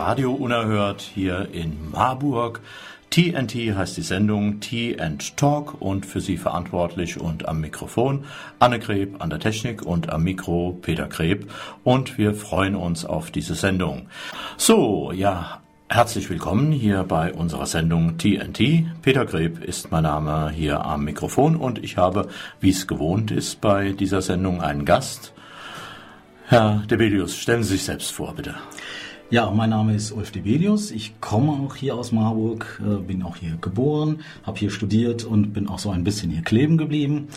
Radio Unerhört hier in Marburg. TNT heißt die Sendung, Tea and Talk, und für Sie verantwortlich und am Mikrofon Anne Greb, an der Technik und am Mikro Peter Greb, und wir freuen uns auf diese Sendung. So, ja, herzlich willkommen hier bei unserer Sendung TNT. Peter Greb ist mein Name hier am Mikrofon und ich habe, wie es gewohnt ist, bei dieser Sendung einen Gast. Herr Debelius, stellen Sie sich selbst vor, bitte. Ja, mein Name ist Ulf Debelius. Ich komme auch hier aus Marburg, bin auch hier geboren, habe hier studiert und bin auch so ein bisschen hier kleben geblieben.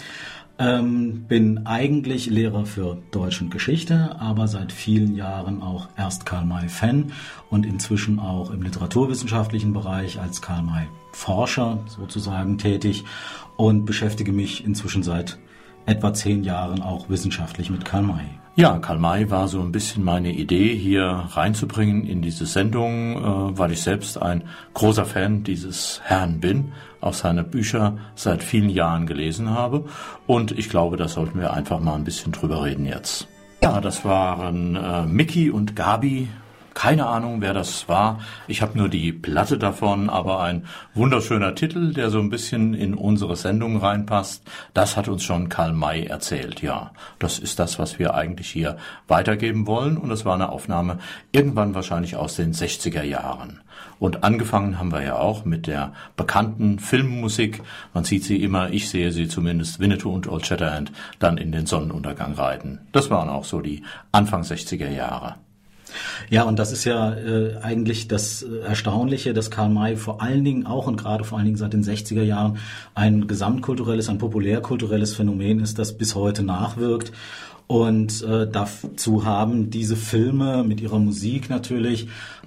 Bin eigentlich Lehrer für Deutsch und Geschichte, aber seit vielen Jahren auch erst Karl-May-Fan und inzwischen auch im literaturwissenschaftlichen Bereich als Karl-May-Forscher sozusagen tätig und beschäftige mich inzwischen seit etwa 10 Jahren auch wissenschaftlich mit Karl May. Ja, Karl May war so ein bisschen meine Idee, hier reinzubringen in diese Sendung, weil ich selbst ein großer Fan dieses Herrn bin, auch seine Bücher seit vielen Jahren gelesen habe, und ich glaube, da sollten wir einfach mal ein bisschen drüber reden jetzt. Ja, das waren Mickey und Gabi. Keine Ahnung, wer das war. Ich habe nur die Platte davon, aber ein wunderschöner Titel, der so ein bisschen in unsere Sendung reinpasst. Das hat uns schon Karl May erzählt. Ja, das ist das, was wir eigentlich hier weitergeben wollen. Und das war eine Aufnahme irgendwann wahrscheinlich aus den 60er Jahren. Und angefangen haben wir ja auch mit der bekannten Filmmusik. Man sieht sie immer, ich sehe sie zumindest, Winnetou und Old Shatterhand, dann in den Sonnenuntergang reiten. Das waren auch so die Anfang 60er Jahre. Ja, und das ist ja eigentlich das Erstaunliche, dass Karl May vor allen Dingen auch und gerade vor allen Dingen seit den 60er Jahren ein gesamtkulturelles, ein populärkulturelles Phänomen ist, das bis heute nachwirkt. Und dazu haben diese Filme mit ihrer Musik natürlich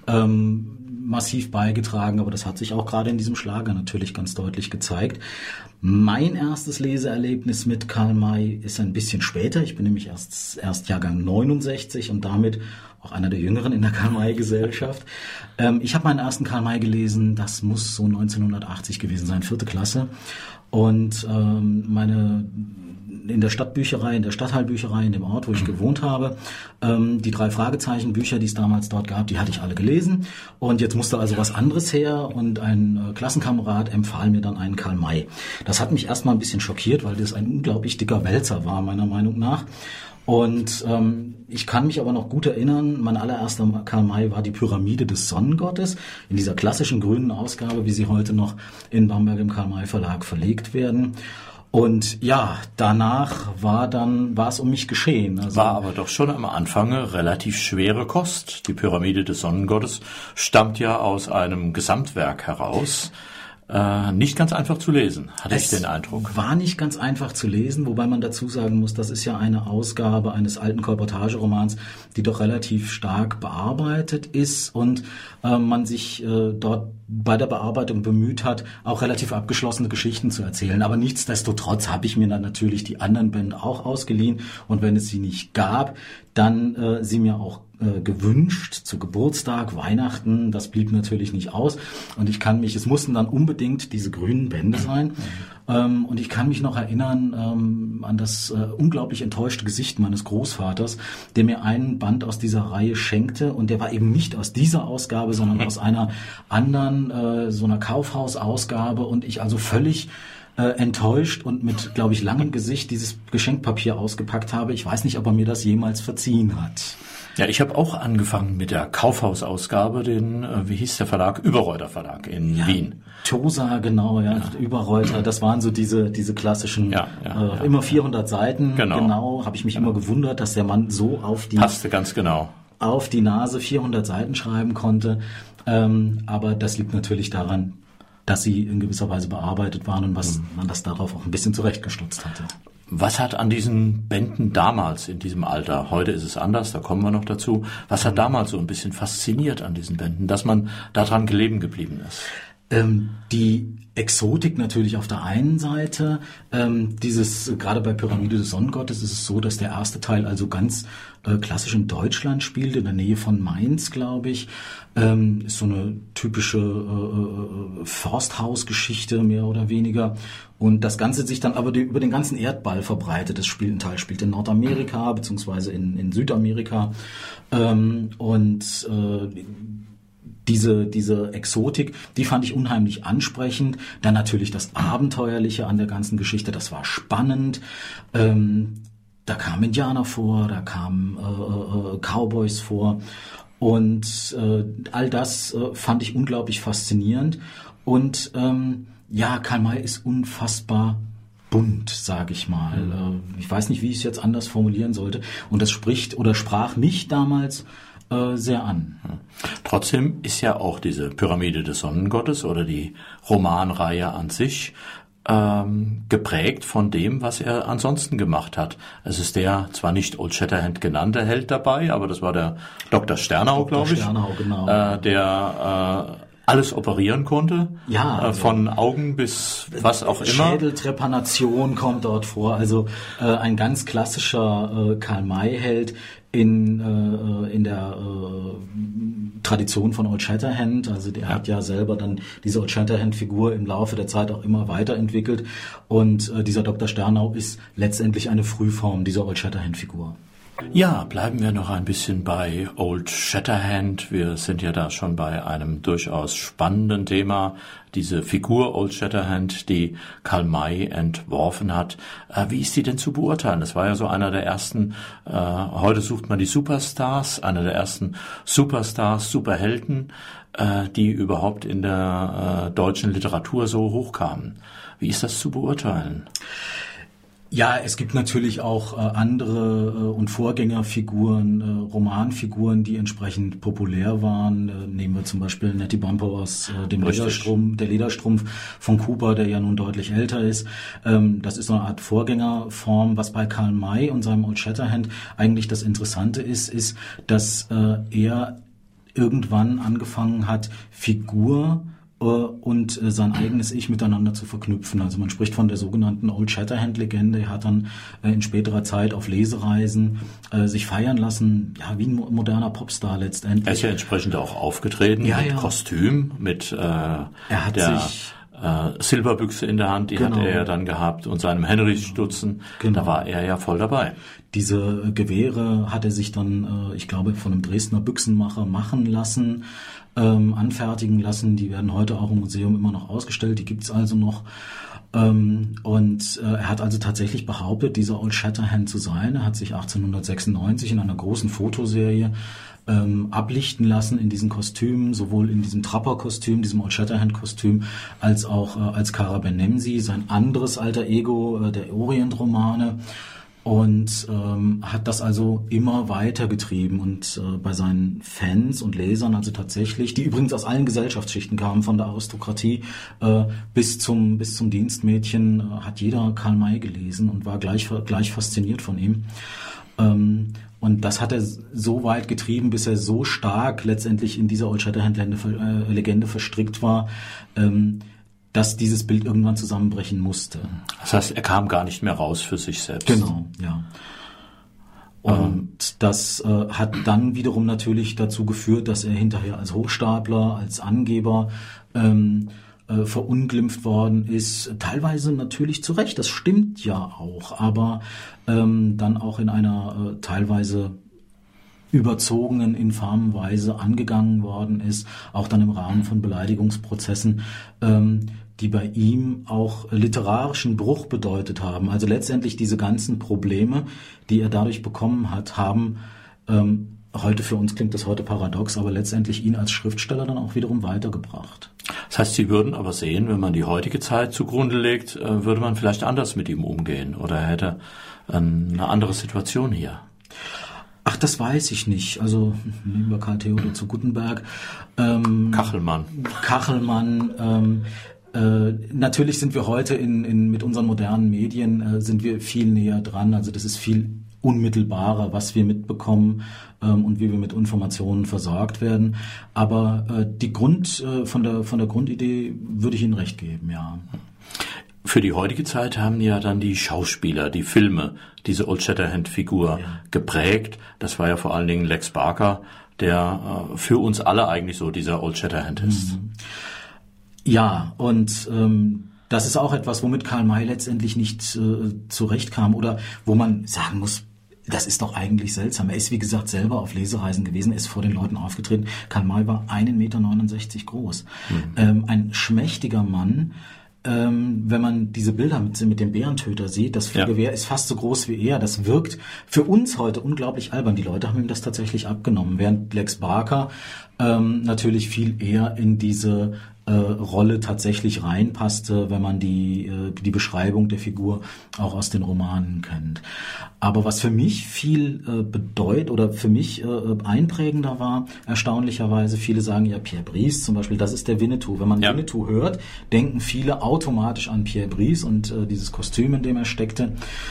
massiv beigetragen, aber das hat sich auch gerade in diesem Schlager natürlich ganz deutlich gezeigt. Mein erstes Leseerlebnis mit Karl May ist ein bisschen später. Ich bin nämlich erst Jahrgang 69 und damit auch einer der Jüngeren in der Karl-May-Gesellschaft. Ich habe meinen ersten Karl May gelesen, das muss so 1980 gewesen sein, 4. Klasse. Und in der Stadtbücherei, in der Stadtteilbücherei, in dem Ort, wo ich gewohnt habe, die 3 Fragezeichen-Bücher, die es damals dort gab, die hatte ich alle gelesen. Und jetzt musste also was anderes her und ein Klassenkamerad empfahl mir dann einen Karl May. Das hat mich erstmal ein bisschen schockiert, weil das ein unglaublich dicker Wälzer war, meiner Meinung nach. Und ich kann mich aber noch gut erinnern, mein allererster Karl May war die Pyramide des Sonnengottes, in dieser klassischen grünen Ausgabe, wie sie heute noch in Bamberg im Karl May Verlag verlegt werden. Und ja, danach war es um mich geschehen. Also war aber doch schon am Anfang eine relativ schwere Kost. Die Pyramide des Sonnengottes stammt ja aus einem Gesamtwerk heraus. Nicht ganz einfach zu lesen, hatte ich den Eindruck. War nicht ganz einfach zu lesen, wobei man dazu sagen muss, das ist ja eine Ausgabe eines alten Kolportageromans, die doch relativ stark bearbeitet ist und man sich dort bei der Bearbeitung bemüht hat, auch relativ abgeschlossene Geschichten zu erzählen. Aber nichtsdestotrotz habe ich mir dann natürlich die anderen Bände auch ausgeliehen und wenn es sie nicht gab, dann sie mir auch gewünscht zu Geburtstag, Weihnachten, das blieb natürlich nicht aus und es mussten dann unbedingt diese grünen Bände sein und ich kann mich noch erinnern an das unglaublich enttäuschte Gesicht meines Großvaters, der mir einen Band aus dieser Reihe schenkte und der war eben nicht aus dieser Ausgabe, sondern aus einer anderen, so einer Kaufhausausgabe und ich also völlig enttäuscht und mit, glaube ich, langem Gesicht dieses Geschenkpapier ausgepackt habe. Ich weiß nicht, ob er mir das jemals verziehen hat. Ja, ich habe auch angefangen mit der Kaufhausausgabe, wie hieß der Verlag? Überreuter Verlag in Wien. Tosa, genau, ja. Überreuter, das waren so diese klassischen, immer 400 Seiten. Genau, habe ich mich immer gewundert, dass der Mann so passte ganz genau auf die Nase 400 Seiten schreiben konnte. Aber das liegt natürlich daran, dass sie in gewisser Weise bearbeitet waren und was man das darauf auch ein bisschen zurechtgestutzt hatte. Was hat an diesen Bänden damals in diesem Alter, heute ist es anders, da kommen wir noch dazu, was hat damals so ein bisschen fasziniert an diesen Bänden, dass man daran kleben geblieben ist? Die Exotik natürlich auf der einen Seite, gerade bei Pyramide des Sonnengottes ist es so, dass der erste Teil also ganz klassisch in Deutschland spielt, in der Nähe von Mainz, glaube ich. Ist so eine typische Forsthausgeschichte, mehr oder weniger. Und das Ganze sich dann aber über den ganzen Erdball verbreitet. Ein Teil spielt in Nordamerika, beziehungsweise in Südamerika. diese Exotik, die fand ich unheimlich ansprechend. Dann natürlich das Abenteuerliche an der ganzen Geschichte, das war spannend. Da kamen Indianer vor, da kamen Cowboys vor und all das fand ich unglaublich faszinierend. Und Karl May ist unfassbar bunt, sage ich mal. Ich weiß nicht, wie ich es jetzt anders formulieren sollte. Und das sprach mich damals sehr an. Trotzdem ist ja auch diese Pyramide des Sonnengottes oder die Romanreihe an sich geprägt von dem, was er ansonsten gemacht hat. Es ist der zwar nicht Old Shatterhand genannte Held dabei, aber das war der Dr. Sternau, glaube ich, genau. Der alles operieren konnte, von Augen bis was auch immer. Schädeltrepanation kommt dort vor, also ein ganz klassischer Karl May-Held in der Tradition von Old Shatterhand. Also der hat ja selber dann diese Old Shatterhand-Figur im Laufe der Zeit auch immer weiterentwickelt und dieser Dr. Sternau ist letztendlich eine Frühform dieser Old Shatterhand-Figur. Ja, bleiben wir noch ein bisschen bei Old Shatterhand. Wir sind ja da schon bei einem durchaus spannenden Thema. Diese Figur Old Shatterhand, die Karl May entworfen hat. Wie ist die denn zu beurteilen? Das war ja so einer der ersten, heute sucht man die Superstars, einer der ersten Superstars, Superhelden, die überhaupt in der deutschen Literatur so hochkamen. Wie ist das zu beurteilen? Ja, es gibt natürlich auch andere und Vorgängerfiguren, Romanfiguren, die entsprechend populär waren. Nehmen wir zum Beispiel Nettie Bumppo aus dem Lederstrumpf von Cooper, der ja nun deutlich älter ist. Das ist so eine Art Vorgängerform. Was bei Karl May und seinem Old Shatterhand eigentlich das Interessante ist, dass er irgendwann angefangen hat, Figur und sein eigenes Ich miteinander zu verknüpfen. Also man spricht von der sogenannten Old Shatterhand-Legende. Er hat dann in späterer Zeit auf Lesereisen sich feiern lassen, ja, wie ein moderner Popstar letztendlich. Er ist ja entsprechend auch aufgetreten mit Kostüm, mit Silberbüchse in der Hand, die hat er ja dann gehabt und seinem Henry-Stutzen, da war er ja voll dabei. Diese Gewehre hat er sich dann, ich glaube, von einem Dresdner Büchsenmacher machen lassen, anfertigen lassen. Die werden heute auch im Museum immer noch ausgestellt, die gibt's also noch. Und er hat also tatsächlich behauptet, dieser Old Shatterhand zu sein. Er hat sich 1896 in einer großen Fotoserie ablichten lassen in diesen Kostümen, sowohl in diesem Trapper-Kostüm, diesem Old Shatterhand-Kostüm, als auch als Kara Ben-Nemsi, sein anderes alter Ego der Orient-Romane. Und hat das also immer weiter getrieben und bei seinen Fans und Lesern, also tatsächlich, die übrigens aus allen Gesellschaftsschichten kamen, von der Aristokratie bis zum Dienstmädchen, hat jeder Karl May gelesen und war gleich fasziniert von ihm. Und das hat er so weit getrieben, bis er so stark letztendlich in dieser Old Shatterhand-Legende verstrickt war, dass dieses Bild irgendwann zusammenbrechen musste. Das heißt, er kam gar nicht mehr raus für sich selbst. Genau, ja. Und das hat dann wiederum natürlich dazu geführt, dass er hinterher als Hochstapler, als Angeber verunglimpft worden ist. Teilweise natürlich zu Recht, das stimmt ja auch, aber dann auch in einer teilweise überzogenen, infamen Weise angegangen worden ist, auch dann im Rahmen von Beleidigungsprozessen, die bei ihm auch literarischen Bruch bedeutet haben. Also letztendlich diese ganzen Probleme, die er dadurch bekommen hat, haben heute, für uns klingt das heute paradox, aber letztendlich ihn als Schriftsteller dann auch wiederum weitergebracht. Das heißt, Sie würden aber sehen, wenn man die heutige Zeit zugrunde legt, würde man vielleicht anders mit ihm umgehen oder er hätte eine andere Situation hier. Ach, das weiß ich nicht. Also nehmen wir Karl Theodor zu Guttenberg. Kachelmann. Natürlich sind wir heute mit unseren modernen Medien sind wir viel näher dran. Also das ist viel unmittelbarer, was wir mitbekommen und wie wir mit Informationen versorgt werden. Aber die von der Grundidee würde ich Ihnen recht geben, ja. Für die heutige Zeit haben ja dann die Schauspieler, die Filme, diese Old Shatterhand-Figur geprägt. Das war ja vor allen Dingen Lex Barker, der für uns alle eigentlich so dieser Old Shatterhand ist. Ja, und das ist auch etwas, womit Karl May letztendlich nicht zurechtkam oder wo man sagen muss, das ist doch eigentlich seltsam. Er ist, wie gesagt, selber auf Lesereisen gewesen, er ist vor den Leuten aufgetreten. Karl May war 1,69 Meter groß. Ein schmächtiger Mann. Wenn man diese Bilder mit dem Bärentöter sieht, das Fluggewehr ist fast so groß wie er. Das wirkt für uns heute unglaublich albern. Die Leute haben ihm das tatsächlich abgenommen, während Lex Barker natürlich viel eher in diese Rolle tatsächlich reinpasste, wenn man die Beschreibung der Figur auch aus den Romanen kennt. Aber was für mich viel bedeutet oder für mich einprägender war, erstaunlicherweise, viele sagen ja Pierre Brice zum Beispiel, das ist der Winnetou. Wenn man Winnetou hört, denken viele automatisch an Pierre Brice und dieses Kostüm, in dem er steckte.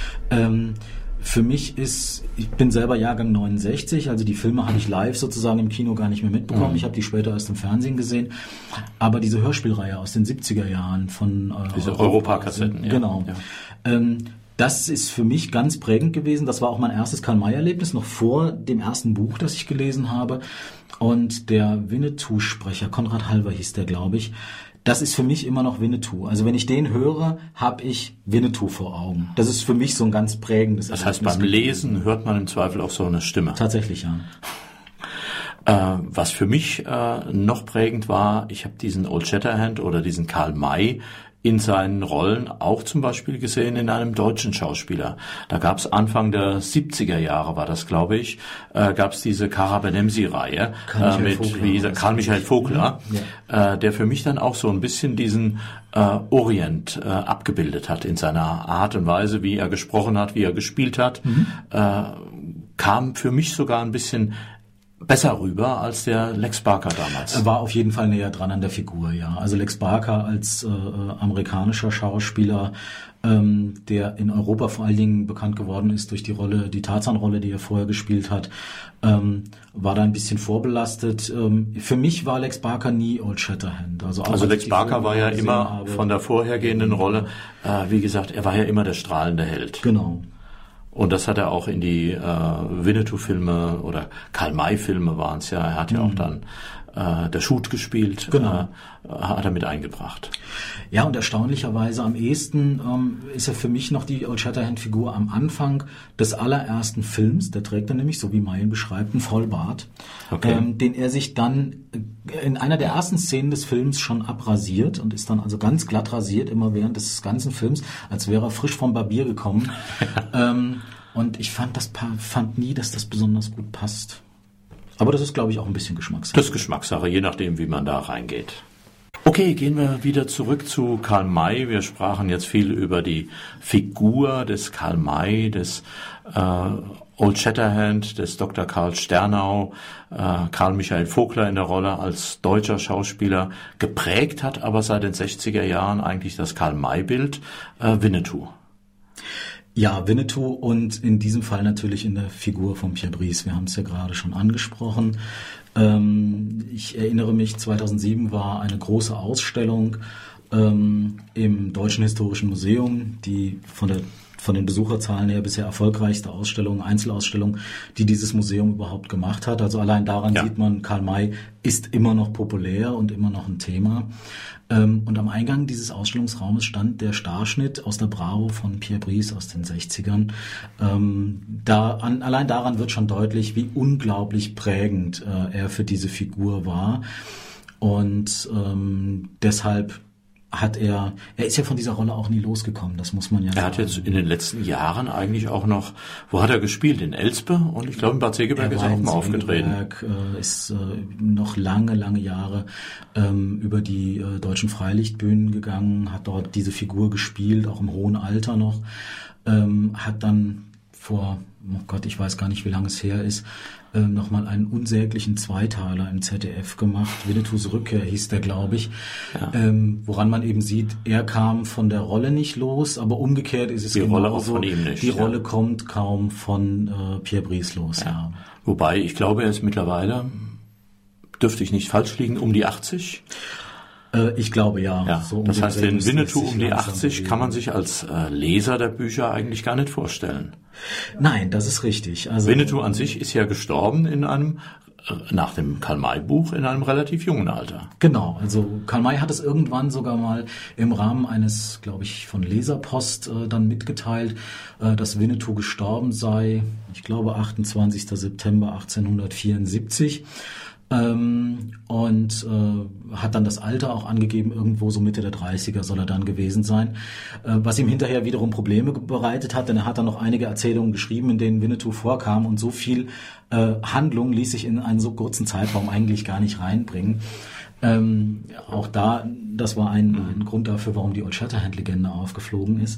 Für mich ich bin selber Jahrgang 69, also die Filme habe ich live sozusagen im Kino gar nicht mehr mitbekommen. Ich habe die später erst im Fernsehen gesehen. Aber diese Hörspielreihe aus den 70er Jahren von diese Europa-Kassetten. Genau. Ja. Das ist für mich ganz prägend gewesen. Das war auch mein erstes Karl-May-Erlebnis, noch vor dem ersten Buch, das ich gelesen habe. Und der Winnetou-Sprecher, Konrad Halver hieß der, glaube ich, das ist für mich immer noch Winnetou. Also wenn ich den höre, habe ich Winnetou vor Augen. Das ist für mich so ein ganz prägendes Das heißt, beim Lesen hört man im Zweifel auch so eine Stimme. Tatsächlich, ja. Was für mich noch prägend war, ich habe diesen Old Shatterhand oder diesen Karl May in seinen Rollen auch zum Beispiel gesehen in einem deutschen Schauspieler. Da gab es Anfang der 70er Jahre, war das, glaube ich, gab es diese Kara Benemsi-Reihe mit Karl Michael Vogler, der für mich dann auch so ein bisschen diesen Orient abgebildet hat in seiner Art und Weise, wie er gesprochen hat, wie er gespielt hat, kam für mich sogar ein bisschen besser rüber als der Lex Barker damals. Er war auf jeden Fall näher dran an der Figur, ja. Also Lex Barker als amerikanischer Schauspieler, der in Europa vor allen Dingen bekannt geworden ist durch die Tarzan-Rolle, die er vorher gespielt hat, war da ein bisschen vorbelastet. Für mich war Lex Barker nie Old Shatterhand. Also Lex Barker war ja immer von der vorhergehenden Rolle, wie gesagt, er war ja immer der strahlende Held. Genau. Und das hat er auch in die Winnetou-Filme oder Karl-May-Filme waren es ja. Er hat ja auch dann der Shoot gespielt, genau. Hat er mit eingebracht. Ja, und erstaunlicherweise am ehesten ist er für mich noch die Old Shatterhand-Figur am Anfang des allerersten Films. Der trägt er nämlich, so wie May ihn beschreibt, einen Vollbart, den er sich dann in einer der ersten Szenen des Films schon abrasiert und ist dann also ganz glatt rasiert, immer während des ganzen Films, als wäre er frisch vom Barbier gekommen. Und ich fand nie, dass das besonders gut passt. Aber das ist, glaube ich, auch ein bisschen Geschmackssache. Das ist Geschmackssache, je nachdem, wie man da reingeht. Okay, gehen wir wieder zurück zu Karl May. Wir sprachen jetzt viel über die Figur des Karl May, des Old Shatterhand, des Dr. Karl Sternau, Karl Michael Vogler in der Rolle als deutscher Schauspieler. Geprägt hat aber seit den 60er Jahren eigentlich das Karl May-Bild Winnetou. Ja, Winnetou und in diesem Fall natürlich in der Figur von Pierre Brice. Wir haben es ja gerade schon angesprochen. Ich erinnere mich, 2007 war eine große Ausstellung im Deutschen Historischen Museum, die von den Besucherzahlen her bisher erfolgreichste Einzelausstellung, die dieses Museum überhaupt gemacht hat. Also allein daran sieht man, Karl May ist immer noch populär und immer noch ein Thema. Und am Eingang dieses Ausstellungsraumes stand der Starschnitt aus der Bravo von Pierre Brice aus den 60ern. Allein daran wird schon deutlich, wie unglaublich prägend er für diese Figur war. Und deshalb er ist ja von dieser Rolle auch nie losgekommen, das muss man ja sagen. Er hat jetzt in den letzten Jahren eigentlich auch noch, wo hat er gespielt? In Elspe und ich glaube in Bad Segeberg ist er auch mal aufgetreten. Ist noch lange, lange Jahre über die deutschen Freilichtbühnen gegangen, hat dort diese Figur gespielt, auch im hohen Alter noch, hat dann vor, ich weiß gar nicht, wie lange es her ist, nochmal einen unsäglichen Zweiteiler im ZDF gemacht. Winnetous Rückkehr hieß der, glaube ich. Ja. Woran man eben sieht, er kam von der Rolle nicht los, aber umgekehrt ist es die Rolle auch von ihm nicht. Die Rolle kommt kaum von Pierre Brice los. Ja. Wobei, ich glaube, er ist mittlerweile, dürfte ich nicht falsch liegen, um die 80. Ich glaube, ja. So das heißt, den Winnetou um die 80 kann man sich als Leser der Bücher eigentlich gar nicht vorstellen. Nein, das ist richtig. Also Winnetou an sich ist ja gestorben in einem nach dem Karl-May-Buch in einem relativ jungen Alter. Genau, also Karl May hat es irgendwann sogar mal im Rahmen eines, glaube ich, von Leserpost dann mitgeteilt, dass Winnetou gestorben sei, ich glaube 28. September 1874. Und hat dann das Alter auch angegeben, irgendwo so Mitte der 30er soll er dann gewesen sein, was ihm hinterher wiederum Probleme bereitet hat, denn er hat dann noch einige Erzählungen geschrieben, in denen Winnetou vorkam und so viel Handlung ließ sich in einen so kurzen Zeitraum eigentlich gar nicht reinbringen. Auch das war ein Grund dafür, warum die Old Shatterhand-Legende aufgeflogen ist.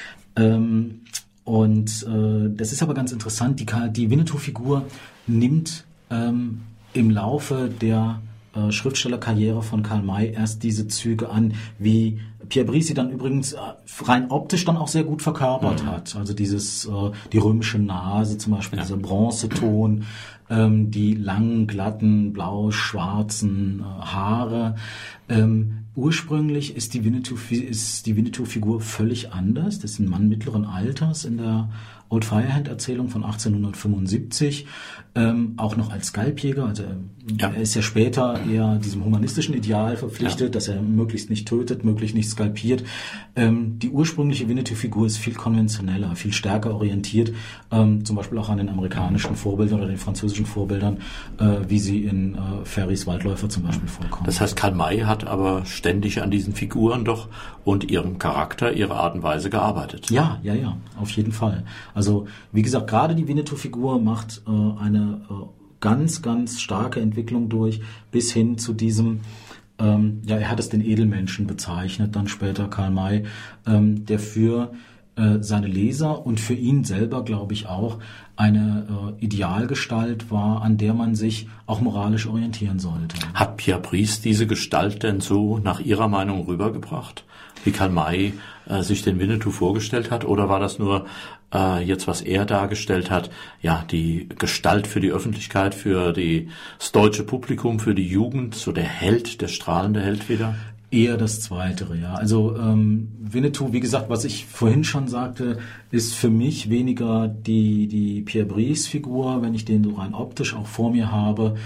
Und das ist aber ganz interessant, die Winnetou-Figur nimmt im Laufe der Schriftstellerkarriere von Karl May erst diese Züge an, wie Pierre Brice sie dann übrigens rein optisch dann auch sehr gut verkörpert hat. Also die römische Nase zum Beispiel, dieser Bronzeton, die langen, glatten, blau-schwarzen Haare. Ursprünglich ist die Winnetou-Figur völlig anders. Das ist ein Mann mittleren Alters in der Old Firehand-Erzählung von 1875, auch noch als Skalpjäger. Also er ist ja später eher diesem humanistischen Ideal verpflichtet, dass er möglichst nicht tötet, möglichst nicht skalpiert. Die ursprüngliche Winnetou-Figur ist viel konventioneller, viel stärker orientiert, zum Beispiel auch an den amerikanischen Vorbildern oder den französischen Vorbildern, wie sie in Ferrys Waldläufer zum Beispiel vorkommen. Das heißt, Karl May hat aber ständig an diesen Figuren doch und ihrem Charakter, ihrer Art und Weise gearbeitet. Ja, auf jeden Fall. Also wie gesagt, gerade die Winnetou-Figur macht eine ganz, ganz starke Entwicklung durch, bis hin zu diesem, er hat es den Edelmenschen bezeichnet, dann später Karl May, der für seine Leser und für ihn selber, glaube ich, auch eine Idealgestalt war, an der man sich auch moralisch orientieren sollte. Hat Pierre Brice diese Gestalt denn so nach Ihrer Meinung rübergebracht, wie Karl May sich den Winnetou vorgestellt hat? Oder war das nur jetzt, was er dargestellt hat, ja, die Gestalt für die Öffentlichkeit, für das deutsche Publikum, für die Jugend, so der Held, der strahlende Held wieder? Eher das Zweitere, ja. Also Winnetou, wie gesagt, was ich vorhin schon sagte, ist für mich weniger die Pierre Brice-Figur, wenn ich den so rein optisch auch vor mir habe.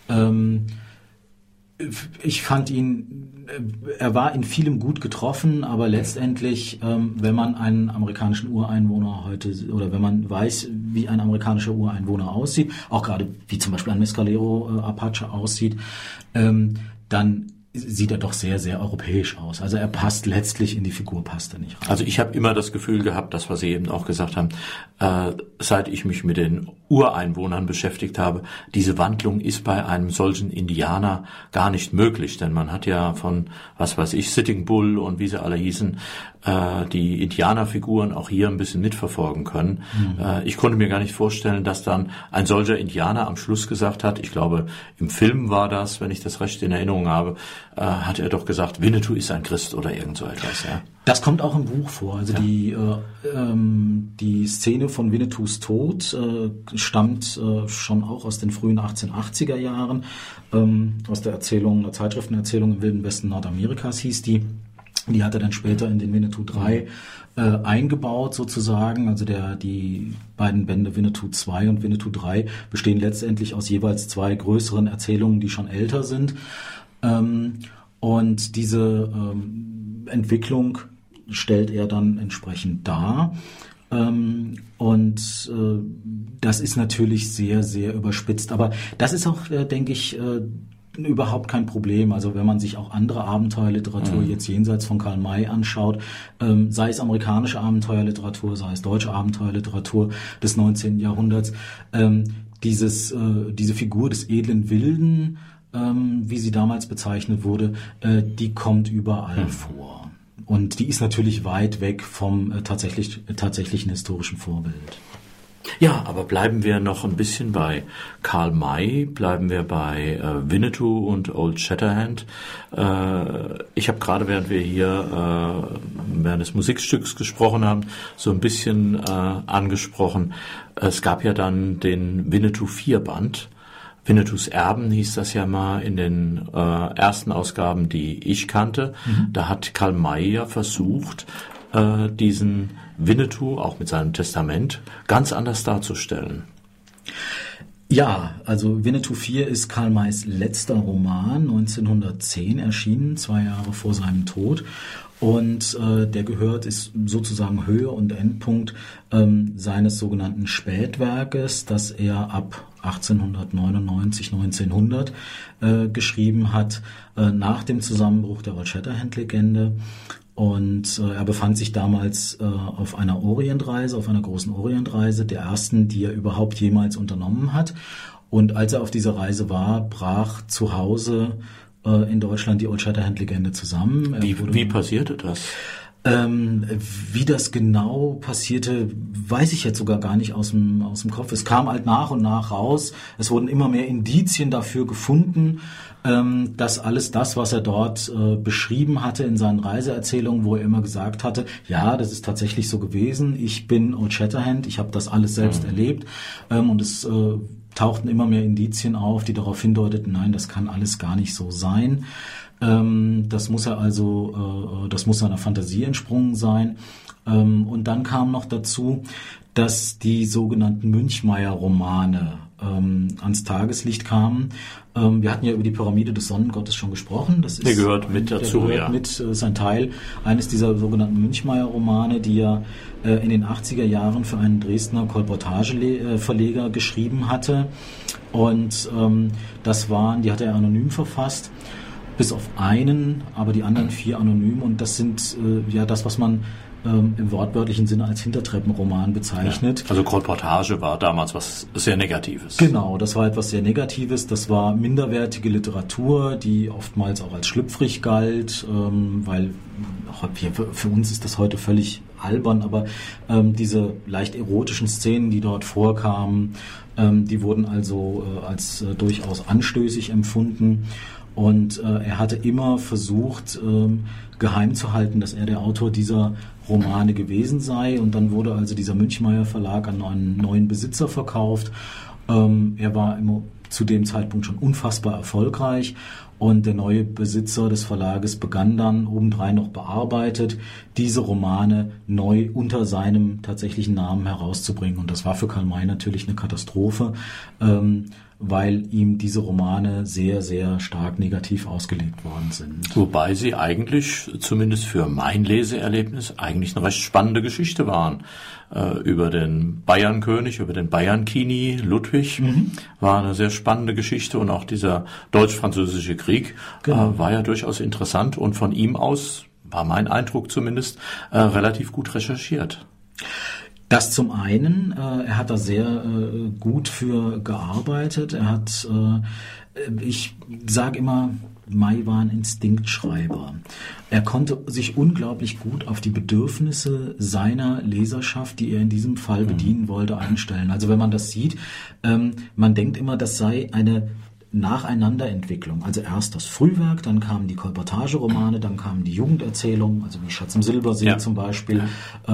Ich fand ihn, er war in vielem gut getroffen, aber letztendlich, wenn man einen amerikanischen Ureinwohner heute, oder wenn man weiß, wie ein amerikanischer Ureinwohner aussieht, auch gerade wie zum Beispiel ein Mescalero Apache aussieht, dann sieht er doch sehr, sehr europäisch aus. Also er passt letztlich in die Figur, passt er nicht rein. Also ich habe immer das Gefühl gehabt, das, was Sie eben auch gesagt haben, seit ich mich mit den Ureinwohnern beschäftigt habe, diese Wandlung ist bei einem solchen Indianer gar nicht möglich, denn man hat ja von, was weiß ich, Sitting Bull und wie sie alle hießen, die Indianerfiguren auch hier ein bisschen mitverfolgen können. Ich konnte mir gar nicht vorstellen, dass dann ein solcher Indianer am Schluss gesagt hat, ich glaube, im Film war das, wenn ich das recht in Erinnerung habe, hat er doch gesagt, Winnetou ist ein Christ oder irgend so etwas, ja. Das kommt auch im Buch vor. Also die Szene von Winnetous Tod stammt schon auch aus den frühen 1880er Jahren, aus der Zeitschriftenerzählung im Wilden Westen Nordamerikas hieß die. Die hat er dann später in den Winnetou 3 eingebaut sozusagen. Also die beiden Bände Winnetou 2 und Winnetou 3 bestehen letztendlich aus jeweils 2 größeren Erzählungen, die schon älter sind. Und diese Entwicklung stellt er dann entsprechend dar. Und das ist natürlich sehr, sehr überspitzt. Aber das ist auch, denke ich, überhaupt kein Problem. Also wenn man sich auch andere Abenteuerliteratur jetzt jenseits von Karl May anschaut, sei es amerikanische Abenteuerliteratur, sei es deutsche Abenteuerliteratur des 19. Jahrhunderts, diese Figur des edlen Wilden, wie sie damals bezeichnet wurde, die kommt überall vor. Und die ist natürlich weit weg vom tatsächlichen historischen Vorbild. Ja, aber bleiben wir noch ein bisschen bei Karl May, bleiben wir bei Winnetou und Old Shatterhand. Ich habe gerade, während wir hier während des Musikstücks gesprochen haben, so ein bisschen angesprochen, es gab ja dann den Winnetou 4-Band. Winnetous Erben hieß das ja mal in den ersten Ausgaben, die ich kannte. Da hat Karl May ja versucht, diesen Winnetou, auch mit seinem Testament, ganz anders darzustellen. Ja, also Winnetou 4 ist Karl Mays letzter Roman, 1910 erschienen, 2 Jahre vor seinem Tod. Und der ist sozusagen Höhe und Endpunkt seines sogenannten Spätwerkes, das er ab 1899, 1900 geschrieben hat, nach dem Zusammenbruch der Old Shatterhand-Legende. Und er befand sich damals auf einer Orientreise, auf einer großen Orientreise, der ersten, die er überhaupt jemals unternommen hat. Und als er auf dieser Reise war, brach zu Hause in Deutschland die Old Shatterhand-Legende zusammen. Wie passierte das? Wie das genau passierte, weiß ich jetzt sogar gar nicht aus dem Kopf. Es kam halt nach und nach raus. Es wurden immer mehr Indizien dafür gefunden, dass alles das, was er dort beschrieben hatte in seinen Reiseerzählungen, wo er immer gesagt hatte, ja, das ist tatsächlich so gewesen. Ich bin Old Shatterhand, ich habe das alles selbst erlebt. Und es tauchten immer mehr Indizien auf, die darauf hindeuteten, nein, das kann alles gar nicht so sein. Das muss seiner Fantasie entsprungen sein. Und dann kam noch dazu, dass die sogenannten Münchmeyer-Romane ans Tageslicht kamen. Wir hatten ja über die Pyramide des Sonnengottes schon gesprochen. Der gehört mit dazu, ja. Ist ein Teil eines dieser sogenannten Münchmeyer-Romane, die er in den 80er Jahren für einen Dresdner Kolportageverleger geschrieben hatte. Und die hat er anonym verfasst. Bis auf einen, aber die anderen 4 anonym. Und das sind das, was man im wortwörtlichen Sinne als Hintertreppenroman bezeichnet. Ja, also Kolportage war damals was sehr Negatives. Genau, das war etwas sehr Negatives. Das war minderwertige Literatur, die oftmals auch als schlüpfrig galt, weil für uns ist das heute völlig albern, aber diese leicht erotischen Szenen, die dort vorkamen, die wurden also als durchaus anstößig empfunden. Und er hatte immer versucht, geheim zu halten, dass er der Autor dieser Romane gewesen sei. Und dann wurde also dieser Münchmeyer Verlag an einen neuen Besitzer verkauft. Er war zu dem Zeitpunkt schon unfassbar erfolgreich. Und der neue Besitzer des Verlages begann dann, obendrein noch bearbeitet, diese Romane neu unter seinem tatsächlichen Namen herauszubringen. Und das war für Karl May natürlich eine Katastrophe, weil ihm diese Romane sehr, sehr stark negativ ausgelegt worden sind. Wobei sie eigentlich, zumindest für mein Leseerlebnis, eigentlich eine recht spannende Geschichte waren. Über den Bayernkönig, über den Bayernkini Ludwig war eine sehr spannende Geschichte, und auch dieser deutsch-französische Krieg war ja durchaus interessant und von ihm aus, war mein Eindruck zumindest, relativ gut recherchiert. Das zum einen, er hat da sehr gut für gearbeitet. Ich sage immer, May war ein Instinktschreiber. Er konnte sich unglaublich gut auf die Bedürfnisse seiner Leserschaft, die er in diesem Fall bedienen wollte, einstellen. Also wenn man das sieht, man denkt immer, das sei eine Nacheinanderentwicklung. Also erst das Frühwerk, dann kamen die Kolportageromane, dann kamen die Jugenderzählungen, also wie Schatz im Silbersee zum Beispiel,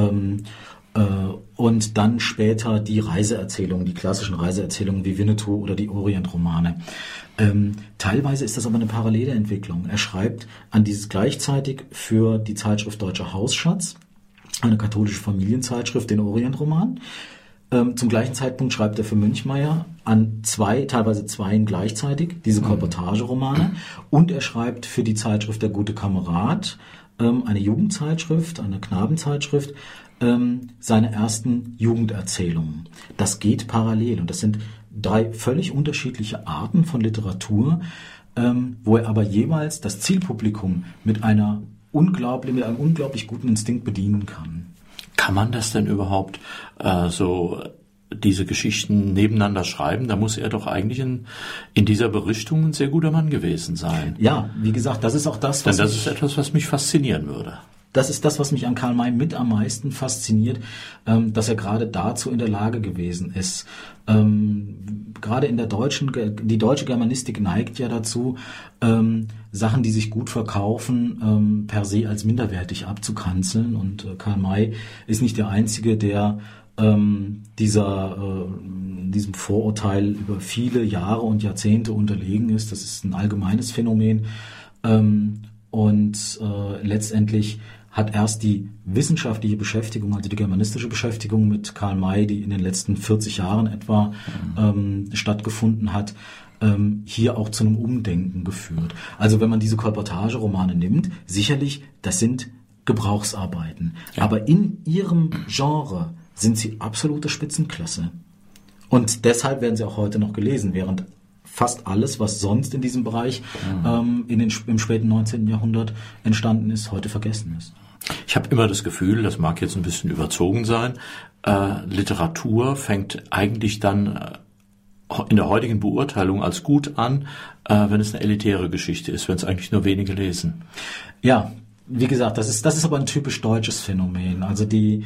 und dann später die Reiseerzählungen, die klassischen Reiseerzählungen wie Winnetou oder die Orientromane. Teilweise ist das aber eine parallele Entwicklung. Er schreibt an dieses gleichzeitig für die Zeitschrift Deutscher Hausschatz, eine katholische Familienzeitschrift, den Orientroman. Zum gleichen Zeitpunkt schreibt er für Münchmeyer an teilweise zweien gleichzeitig, diese Kolportageromane. Und er schreibt für die Zeitschrift Der gute Kamerad, eine Jugendzeitschrift, eine Knabenzeitschrift, seine ersten Jugenderzählungen. Das geht parallel, und das sind 3 völlig unterschiedliche Arten von Literatur, wo er aber jeweils das Zielpublikum mit einem unglaublich guten Instinkt bedienen kann. Kann man das denn überhaupt diese Geschichten nebeneinander schreiben? Da muss er doch eigentlich in dieser Berichtung ein sehr guter Mann gewesen sein. Ja, wie gesagt, das ist auch das, was Denn das ist etwas, was mich faszinieren würde. Das ist das, was mich an Karl May mit am meisten fasziniert, dass er gerade dazu in der Lage gewesen ist. Gerade in die deutsche Germanistik neigt ja dazu, Sachen, die sich gut verkaufen, per se als minderwertig abzukanzeln. Und Karl May ist nicht der Einzige, der diesem Vorurteil über viele Jahre und Jahrzehnte unterlegen ist. Das ist ein allgemeines Phänomen. Und letztendlich hat erst die wissenschaftliche Beschäftigung, also die germanistische Beschäftigung mit Karl May, die in den letzten 40 Jahren etwa stattgefunden hat, hier auch zu einem Umdenken geführt. Also wenn man diese Kolportageromane nimmt, sicherlich, das sind Gebrauchsarbeiten. Ja. Aber in ihrem Genre sind sie absolute Spitzenklasse. Und deshalb werden sie auch heute noch gelesen, während fast alles, was sonst in diesem Bereich im späten 19. Jahrhundert entstanden ist, heute vergessen ist. Ich habe immer das Gefühl, das mag jetzt ein bisschen überzogen sein, Literatur fängt eigentlich dann in der heutigen Beurteilung als gut an, wenn es eine elitäre Geschichte ist, wenn es eigentlich nur wenige lesen. Ja, wie gesagt, das ist aber ein typisch deutsches Phänomen. Also die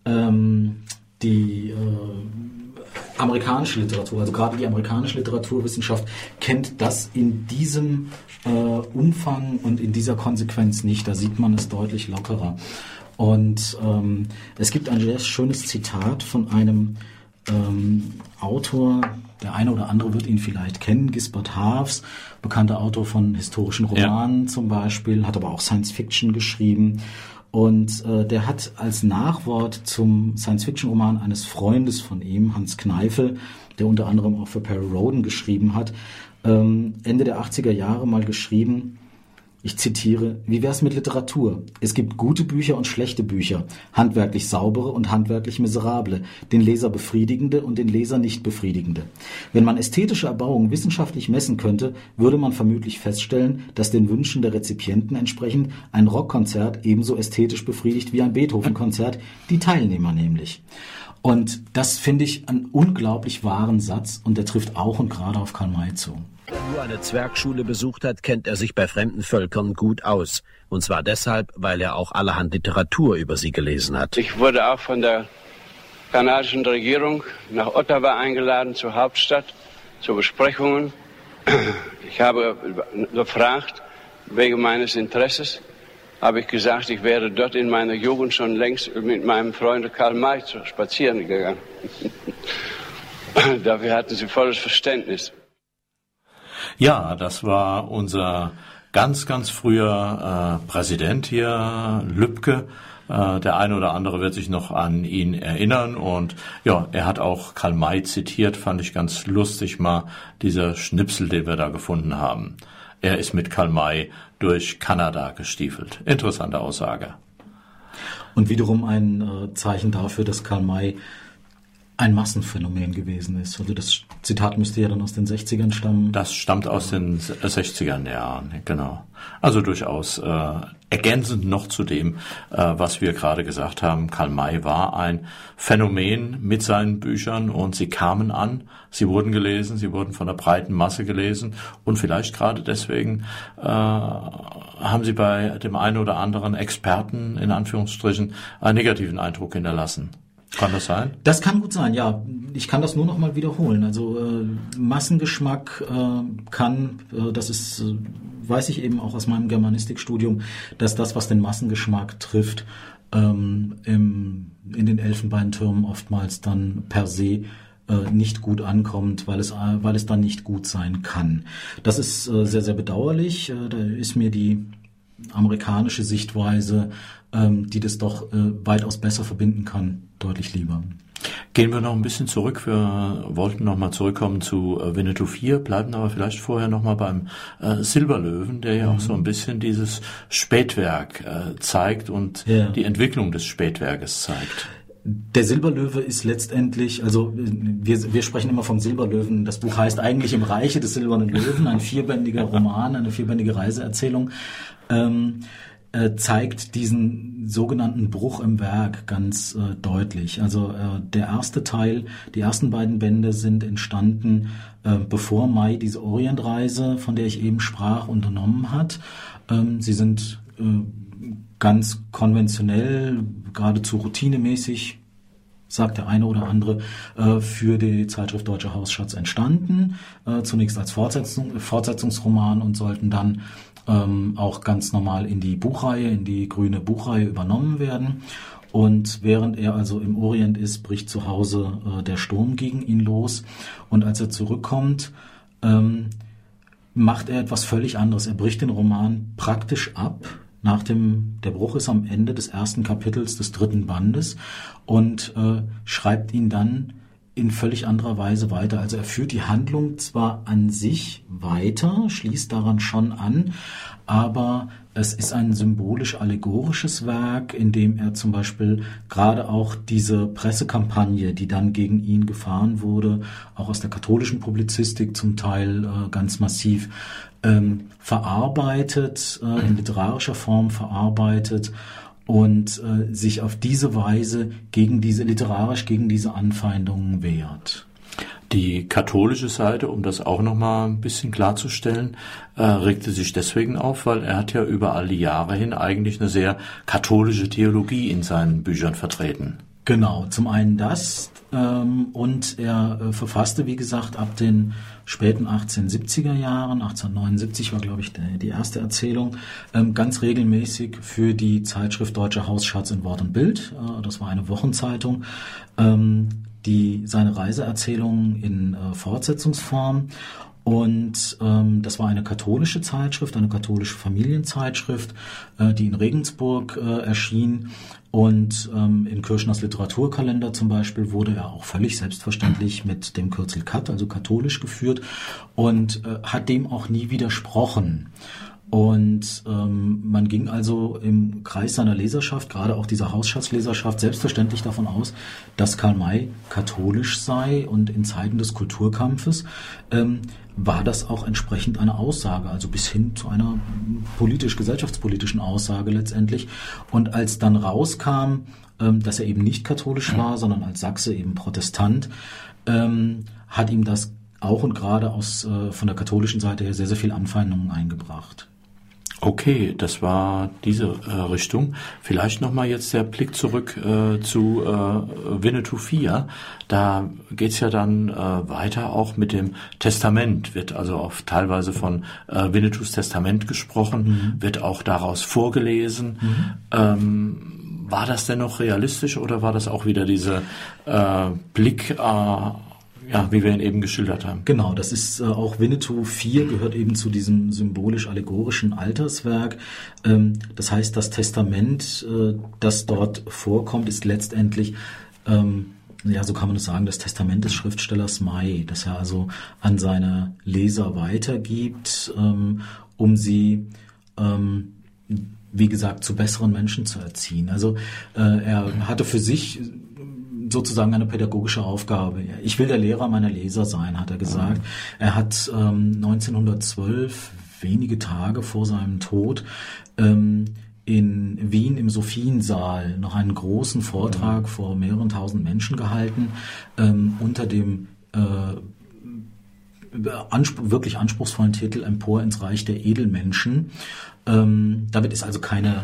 amerikanische Literatur, also gerade die amerikanische Literaturwissenschaft kennt das in diesem Umfang und in dieser Konsequenz nicht. Da sieht man es deutlich lockerer. Und es gibt ein sehr schönes Zitat von einem Autor, der eine oder andere wird ihn vielleicht kennen, Gisbert Haafs, bekannter Autor von historischen Romanen zum Beispiel, hat aber auch Science-Fiction geschrieben. Und der hat als Nachwort zum Science-Fiction-Roman eines Freundes von ihm, Hans Kneifel, der unter anderem auch für Perry Rhodan geschrieben hat, Ende der 80er Jahre mal geschrieben, ich zitiere, wie wär's mit Literatur? Es gibt gute Bücher und schlechte Bücher, handwerklich saubere und handwerklich miserable, den Leser befriedigende und den Leser nicht befriedigende. Wenn man ästhetische Erbauung wissenschaftlich messen könnte, würde man vermutlich feststellen, dass den Wünschen der Rezipienten entsprechend ein Rockkonzert ebenso ästhetisch befriedigt wie ein Beethoven-Konzert, die Teilnehmer nämlich. Und das finde ich einen unglaublich wahren Satz und der trifft auch und gerade auf Karl May zu. Wer nur eine Zwergschule besucht hat, kennt er sich bei fremden Völkern gut aus. Und zwar deshalb, weil er auch allerhand Literatur über sie gelesen hat. Ich wurde auch von der kanadischen Regierung nach Ottawa eingeladen, zur Hauptstadt, zu Besprechungen. Ich habe gefragt, wegen meines Interesses, habe ich gesagt, ich wäre dort in meiner Jugend schon längst mit meinem Freund Karl May spazieren gegangen. Dafür hatten sie volles Verständnis. Ja, das war unser ganz, ganz früher Präsident hier, Lübke. Der eine oder andere wird sich noch an ihn erinnern. Und ja, er hat auch Karl May zitiert, fand ich ganz lustig mal, dieser Schnipsel, den wir da gefunden haben. Er ist mit Karl May durch Kanada gestiefelt. Interessante Aussage. Und wiederum ein Zeichen dafür, dass Karl May ein Massenphänomen gewesen ist. Also das Zitat müsste ja dann aus den 60ern stammen. Das stammt aus den 60ern Jahren, genau. Also durchaus ergänzend noch zu dem, was wir gerade gesagt haben. Karl May war ein Phänomen mit seinen Büchern und sie kamen an, sie wurden gelesen, sie wurden von der breiten Masse gelesen und vielleicht gerade deswegen haben sie bei dem einen oder anderen Experten in Anführungsstrichen einen negativen Eindruck hinterlassen. Kann das sein? Das kann gut sein, ja. Ich kann das nur noch mal wiederholen. Also Massengeschmack das ist, weiß ich eben auch aus meinem Germanistikstudium, dass das, was den Massengeschmack trifft, in den Elfenbeintürmen oftmals dann per se nicht gut ankommt, weil es dann nicht gut sein kann. Das ist sehr, sehr bedauerlich. Da ist mir die amerikanische Sichtweise, die das doch weitaus besser verbinden kann, deutlich lieber. Gehen wir noch ein bisschen zurück. Wir wollten noch mal zurückkommen zu Winnetou 4, bleiben aber vielleicht vorher noch mal beim Silberlöwen, der ja auch so ein bisschen dieses Spätwerk zeigt und die Entwicklung des Spätwerkes zeigt. Der Silberlöwe ist letztendlich, also wir sprechen immer vom Silberlöwen, das Buch heißt eigentlich Im Reiche des silbernen Löwen, ein 4-bändiger Roman, eine 4-bändige Reiseerzählung, zeigt diesen sogenannten Bruch im Werk ganz deutlich. Also der erste Teil, die ersten beiden Bände sind entstanden, bevor May diese Orientreise, von der ich eben sprach, unternommen hat. Sie sind ganz konventionell, geradezu routinemäßig, sagt der eine oder andere, für die Zeitschrift Deutscher Hausschatz entstanden, zunächst als Fortsetzungsroman und sollten dann auch ganz normal in die Buchreihe, in die grüne Buchreihe übernommen werden. Und während er also im Orient ist, bricht zu Hause der Sturm gegen ihn los. Und als er zurückkommt, macht er etwas völlig anderes. Er bricht den Roman praktisch ab. der Bruch ist am Ende des ersten Kapitels des 3. Bandes und schreibt ihn dann in völlig anderer Weise weiter. Also er führt die Handlung zwar an sich weiter, schließt daran schon an, aber es ist ein symbolisch-allegorisches Werk, in dem er zum Beispiel gerade auch diese Pressekampagne, die dann gegen ihn gefahren wurde, auch aus der katholischen Publizistik zum Teil ganz massiv verarbeitet, in literarischer Form verarbeitet und sich auf diese Weise literarisch gegen diese Anfeindungen wehrt. Die katholische Seite, um das auch nochmal ein bisschen klarzustellen, regte sich deswegen auf, weil er hat ja über all die Jahre hin eigentlich eine sehr katholische Theologie in seinen Büchern vertreten. Genau, zum einen das und er verfasste, wie gesagt, ab den späten 1870er Jahren, 1879 war, glaube ich, die erste Erzählung, ganz regelmäßig für die Zeitschrift Deutscher Hausschatz in Wort und Bild, das war eine Wochenzeitung, seine Reiseerzählungen in Fortsetzungsform. Und das war eine katholische Zeitschrift, eine katholische Familienzeitschrift, die in Regensburg erschien. Und in Kirschners Literaturkalender zum Beispiel wurde er auch völlig selbstverständlich mit dem Kürzel Kat, also katholisch, geführt und hat dem auch nie widersprochen. Und man ging also im Kreis seiner Leserschaft, gerade auch dieser Hausschatzleserschaft, selbstverständlich davon aus, dass Karl May katholisch sei, und in Zeiten des Kulturkampfes war das auch entsprechend eine Aussage, also bis hin zu einer gesellschaftspolitischen Aussage letztendlich. Und als dann rauskam, dass er eben nicht katholisch war, sondern als Sachse eben Protestant, hat ihm das auch und gerade von der katholischen Seite her sehr, sehr viel Anfeindungen eingebracht. Okay, das war diese Richtung. Vielleicht nochmal jetzt der Blick zurück zu Winnetou 4. Da geht's ja dann weiter auch mit dem Testament, wird also auch teilweise von Winnetous Testament gesprochen, wird auch daraus vorgelesen. War das denn noch realistisch oder war das auch wieder dieser Blick wie wir ihn eben geschildert haben? Genau, das ist auch Winnetou 4 gehört eben zu diesem symbolisch-allegorischen Alterswerk. Das heißt, das Testament, das dort vorkommt, ist letztendlich, so kann man es sagen, das Testament des Schriftstellers May, das er also an seine Leser weitergibt, um sie wie gesagt, zu besseren Menschen zu erziehen. Also er hatte für sich sozusagen eine pädagogische Aufgabe. Ich will der Lehrer meiner Leser sein, hat er gesagt. Er hat 1912, wenige Tage vor seinem Tod, in Wien im Sophiensaal noch einen großen Vortrag vor mehreren tausend Menschen gehalten, unter dem wirklich anspruchsvollen Titel Empor ins Reich der Edelmenschen. Damit ist also keine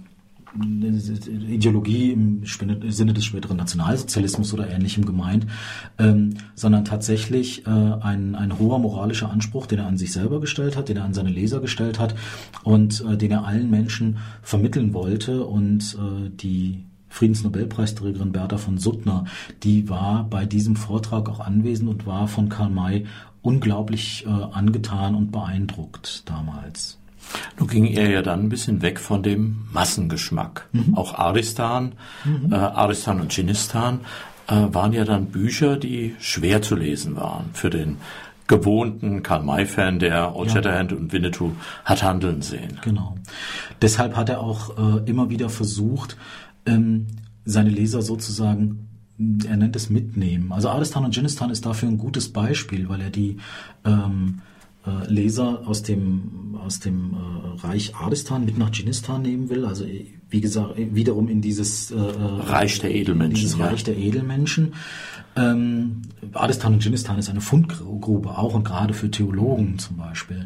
Ideologie im Sinne des späteren Nationalsozialismus oder Ähnlichem gemeint, sondern tatsächlich ein hoher moralischer Anspruch, den er an sich selber gestellt hat, den er an seine Leser gestellt hat und den er allen Menschen vermitteln wollte. Und die Friedensnobelpreisträgerin Bertha von Suttner, die war bei diesem Vortrag auch anwesend und war von Karl May unglaublich angetan und beeindruckt damals. Nun ging er ja dann ein bisschen weg von dem Massengeschmack. Auch Aristan und Dschinnistan waren ja dann Bücher, die schwer zu lesen waren für den gewohnten Karl-May-Fan, der Old Shatterhand und Winnetou hat handeln sehen. Genau. Deshalb hat er auch immer wieder versucht, seine Leser sozusagen, er nennt es mitnehmen. Also Aristan und Dschinnistan ist dafür ein gutes Beispiel, weil er die Leser aus dem Reich Aristan mit nach Dschinnistan nehmen will, also wie gesagt wiederum in dieses Reich der Edelmenschen. Reich der Edelmenschen. Aristan und Dschinnistan ist eine Fundgrube, auch und gerade für Theologen zum Beispiel.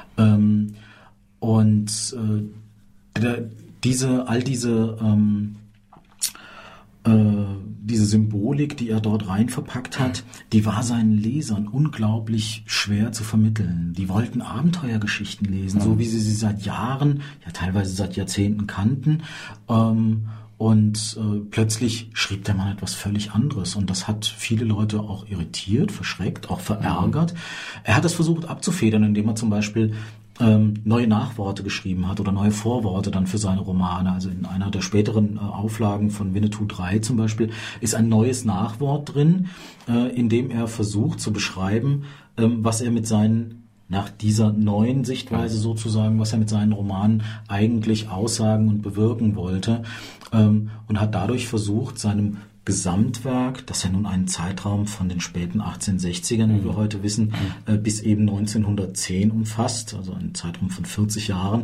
Diese Symbolik, die er dort rein verpackt hat, die war seinen Lesern unglaublich schwer zu vermitteln. Die wollten Abenteuergeschichten lesen, so wie sie seit Jahren, ja teilweise seit Jahrzehnten kannten. Und plötzlich schrieb der Mann etwas völlig anderes. Und das hat viele Leute auch irritiert, verschreckt, auch verärgert. Er hat es versucht abzufedern, indem er zum Beispiel neue Nachworte geschrieben hat oder neue Vorworte dann für seine Romane. Also in einer der späteren Auflagen von Winnetou 3 zum Beispiel ist ein neues Nachwort drin, in dem er versucht zu beschreiben, was er mit seinen, nach dieser neuen Sichtweise sozusagen, was er mit seinen Romanen eigentlich aussagen und bewirken wollte, und hat dadurch versucht, seinem Gesamtwerk, das ja nun einen Zeitraum von den späten 1860ern, wie wir heute wissen, bis eben 1910 umfasst, also einen Zeitraum von 40 Jahren,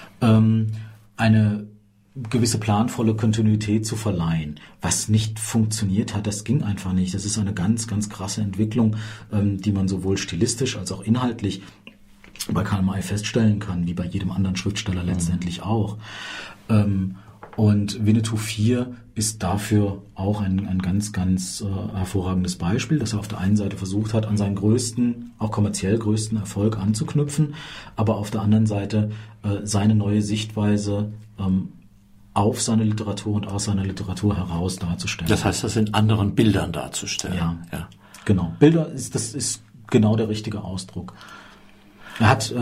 eine gewisse planvolle Kontinuität zu verleihen. Was nicht funktioniert hat, das ging einfach nicht. Das ist eine ganz, ganz krasse Entwicklung, die man sowohl stilistisch als auch inhaltlich bei Karl May feststellen kann, wie bei jedem anderen Schriftsteller letztendlich auch. Und Winnetou 4 ist dafür auch ein ganz, ganz hervorragendes Beispiel, dass er auf der einen Seite versucht hat, an seinen größten, auch kommerziell größten Erfolg anzuknüpfen, aber auf der anderen Seite seine neue Sichtweise auf seine Literatur und aus seiner Literatur heraus darzustellen. Das heißt, das in anderen Bildern darzustellen. Ja. Genau. Bilder das ist genau der richtige Ausdruck. Er hat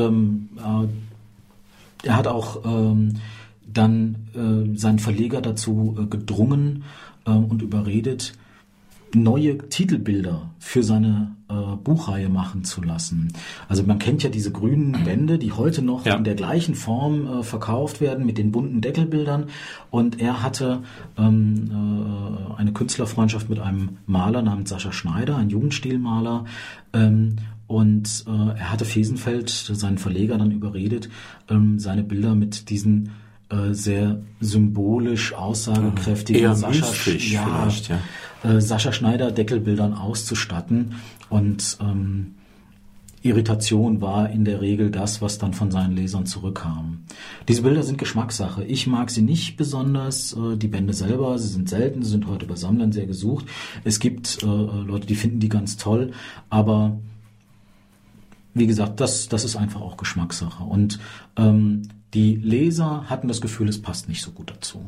auch dann seinen Verleger dazu gedrungen und überredet, neue Titelbilder für seine Buchreihe machen zu lassen. Also man kennt ja diese grünen Bände, die heute noch in der gleichen Form verkauft werden mit den bunten Deckelbildern. Und er hatte eine Künstlerfreundschaft mit einem Maler namens Sascha Schneider, ein Jugendstilmaler. Und er hatte Fesenfeld, seinen Verleger, dann überredet, seine Bilder mit diesen sehr symbolisch aussagekräftigen Sascha Schneider Deckelbildern auszustatten. Und Irritation war in der Regel das, was dann von seinen Lesern zurückkam. Diese Bilder sind Geschmackssache. Ich mag sie nicht besonders, die Bände selber, sie sind selten, sie sind heute bei Sammlern sehr gesucht. Es gibt Leute, die finden die ganz toll, aber wie gesagt, das ist einfach auch Geschmackssache. Und die Leser hatten das Gefühl, es passt nicht so gut dazu.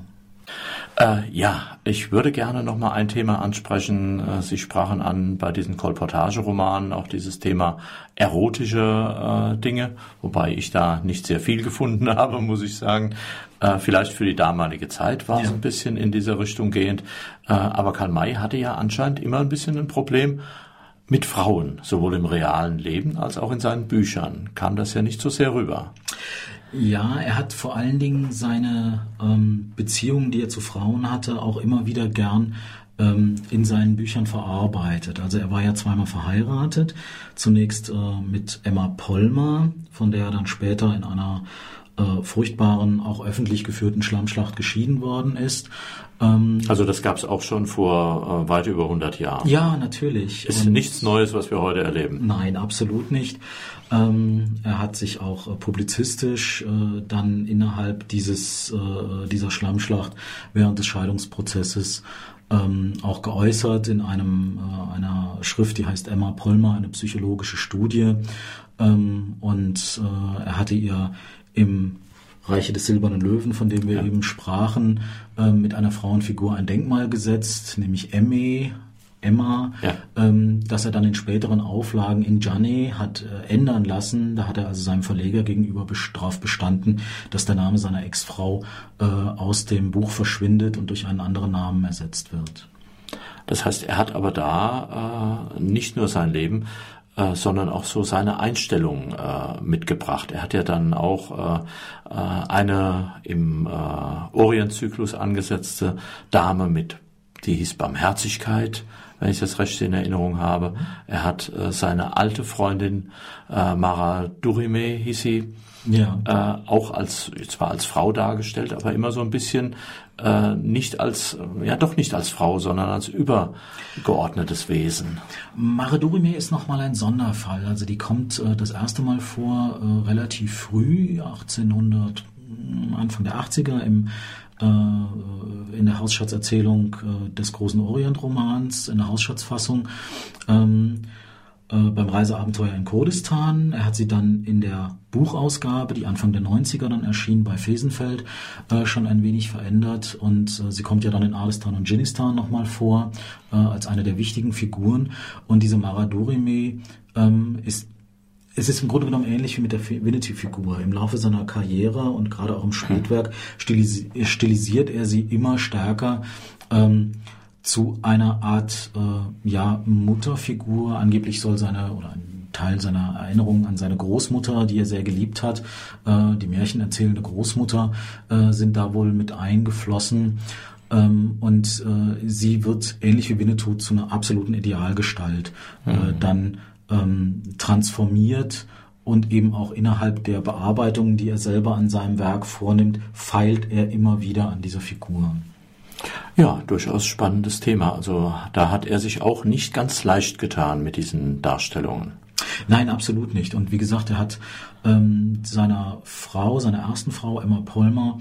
Ich würde gerne noch mal ein Thema ansprechen. Sie sprachen an bei diesen Kolportageromanen auch dieses Thema erotische Dinge, wobei ich da nicht sehr viel gefunden habe, muss ich sagen. Vielleicht für die damalige Zeit war es ein bisschen in diese Richtung gehend. Aber Karl May hatte ja anscheinend immer ein bisschen ein Problem mit Frauen, sowohl im realen Leben als auch in seinen Büchern. Kam das ja nicht so sehr rüber. Ja, er hat vor allen Dingen seine Beziehungen, die er zu Frauen hatte, auch immer wieder gern in seinen Büchern verarbeitet. Also er war ja zweimal verheiratet. Zunächst mit Emma Pollmer, von der er dann später in einer furchtbaren, auch öffentlich geführten Schlammschlacht geschieden worden ist. Also das gab es auch schon vor weit über 100 Jahren. Ja, natürlich. Ist nichts Neues, was wir heute erleben. Nein, absolut nicht. Er hat sich auch publizistisch dann innerhalb dieser Schlammschlacht während des Scheidungsprozesses auch geäußert in einer Schrift, die heißt Emma Pollmer, eine psychologische Studie. Und er hatte ihr im Reiche des Silbernen Löwen, von dem wir eben sprachen, mit einer Frauenfigur ein Denkmal gesetzt, nämlich Emma, das er dann in späteren Auflagen in Gianni hat ändern lassen. Da hat er also seinem Verleger gegenüber darauf bestanden, dass der Name seiner Ex-Frau aus dem Buch verschwindet und durch einen anderen Namen ersetzt wird. Das heißt, er hat aber da nicht nur sein Leben, sondern auch so seine Einstellung mitgebracht. Er hat ja dann auch eine im Orientzyklus angesetzte Dame die hieß Barmherzigkeit, wenn ich das recht in Erinnerung habe. Er hat seine alte Freundin Mara Durime hieß sie, auch zwar als Frau dargestellt, aber immer so ein bisschen nicht als Frau, sondern als übergeordnetes Wesen. Mara Durime ist nochmal ein Sonderfall. Also die kommt das erste Mal vor relativ früh, Anfang der 80er in der Hausschatzerzählung des großen Orientromans, in der Hausschatzfassung, beim Reiseabenteuer in Kurdistan. Er hat sie dann in der Buchausgabe, die Anfang der 90er dann erschien, bei Fesenfeld, schon ein wenig verändert. Und sie kommt ja dann in Adestan und Dschinnistan nochmal vor, als eine der wichtigen Figuren. Und diese Mara Durime ist Es ist im Grunde genommen ähnlich wie mit der Winnetou-Figur. Im Laufe seiner Karriere und gerade auch im Spätwerk stilisiert er sie immer stärker zu einer Art Mutterfigur. Angeblich soll ein Teil seiner Erinnerung an seine Großmutter, die er sehr geliebt hat, die märchenerzählende Großmutter, sind da wohl mit eingeflossen. Und sie wird ähnlich wie Winnetou zu einer absoluten Idealgestalt dann transformiert und eben auch innerhalb der Bearbeitungen, die er selber an seinem Werk vornimmt, feilt er immer wieder an dieser Figur. Ja, durchaus spannendes Thema. Also da hat er sich auch nicht ganz leicht getan mit diesen Darstellungen. Nein, absolut nicht. Und wie gesagt, er hat seiner ersten Frau, Emma Pollmer,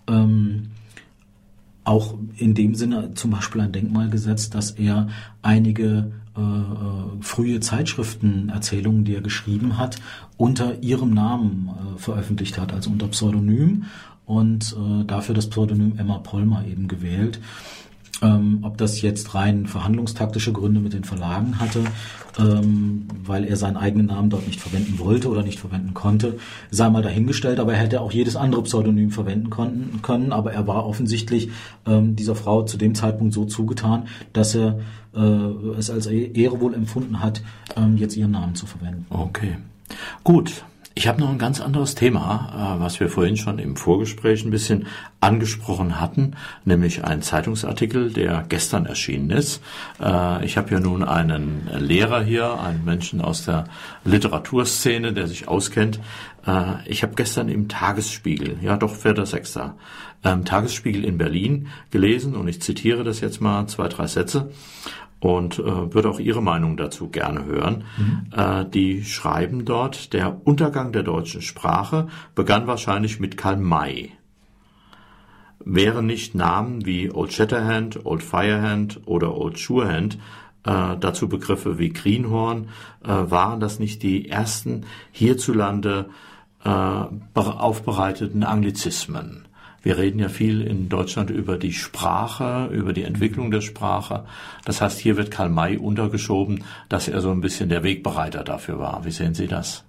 auch in dem Sinne zum Beispiel ein Denkmal gesetzt, dass er einige frühe Zeitschriftenerzählungen, die er geschrieben hat, unter ihrem Namen veröffentlicht hat, also unter Pseudonym, und dafür das Pseudonym Emma Pollmer eben gewählt. Ob das jetzt rein verhandlungstaktische Gründe mit den Verlagen hatte, weil er seinen eigenen Namen dort nicht verwenden wollte oder nicht verwenden konnte, sei mal dahingestellt, aber er hätte auch jedes andere Pseudonym verwenden können, aber er war offensichtlich dieser Frau zu dem Zeitpunkt so zugetan, dass er es als Ehre wohl empfunden hat, jetzt ihren Namen zu verwenden. Okay, gut. Ich habe noch ein ganz anderes Thema, was wir vorhin schon im Vorgespräch ein bisschen angesprochen hatten, nämlich einen Zeitungsartikel, der gestern erschienen ist. Ich habe ja nun einen Lehrer hier, einen Menschen aus der Literaturszene, der sich auskennt. Ich habe gestern im Tagesspiegel, 4.6., Tagesspiegel in Berlin gelesen, und ich zitiere das jetzt mal 2-3 Sätze. Und würde auch Ihre Meinung dazu gerne hören. Die schreiben dort, der Untergang der deutschen Sprache begann wahrscheinlich mit Karl May. Wären nicht Namen wie Old Shatterhand, Old Firehand oder Old Surehand, dazu Begriffe wie Greenhorn, waren das nicht die ersten hierzulande aufbereiteten Anglizismen? Wir reden ja viel in Deutschland über die Sprache, über die Entwicklung der Sprache. Das heißt, hier wird Karl May untergeschoben, dass er so ein bisschen der Wegbereiter dafür war. Wie sehen Sie das?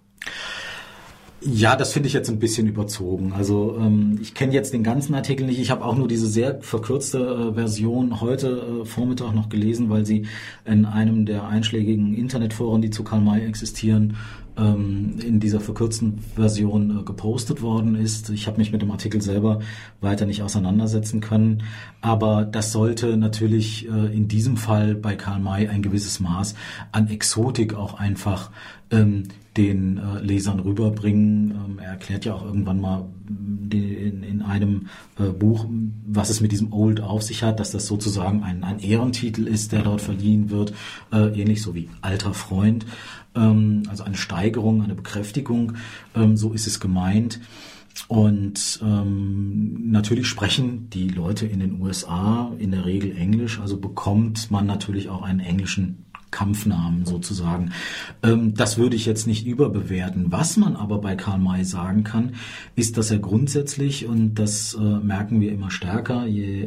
Ja, das finde ich jetzt ein bisschen überzogen. Also ich kenne jetzt den ganzen Artikel nicht. Ich habe auch nur diese sehr verkürzte Version heute Vormittag noch gelesen, weil sie in einem der einschlägigen Internetforen, die zu Karl May existieren, in dieser verkürzten Version gepostet worden ist. Ich habe mich mit dem Artikel selber weiter nicht auseinandersetzen können, aber das sollte natürlich in diesem Fall bei Karl May ein gewisses Maß an Exotik auch einfach den Lesern rüberbringen. Er erklärt ja auch irgendwann mal in einem Buch, was es mit diesem Old auf sich hat, dass das sozusagen ein Ehrentitel ist, der dort verliehen wird, ähnlich so wie alter Freund. Also eine Steigerung, eine Bekräftigung, so ist es gemeint. Und natürlich sprechen die Leute in den USA in der Regel Englisch, also bekommt man natürlich auch einen englischen Kampfnamen sozusagen. Das würde ich jetzt nicht überbewerten. Was man aber bei Karl May sagen kann, ist, dass er grundsätzlich, und das merken wir immer stärker,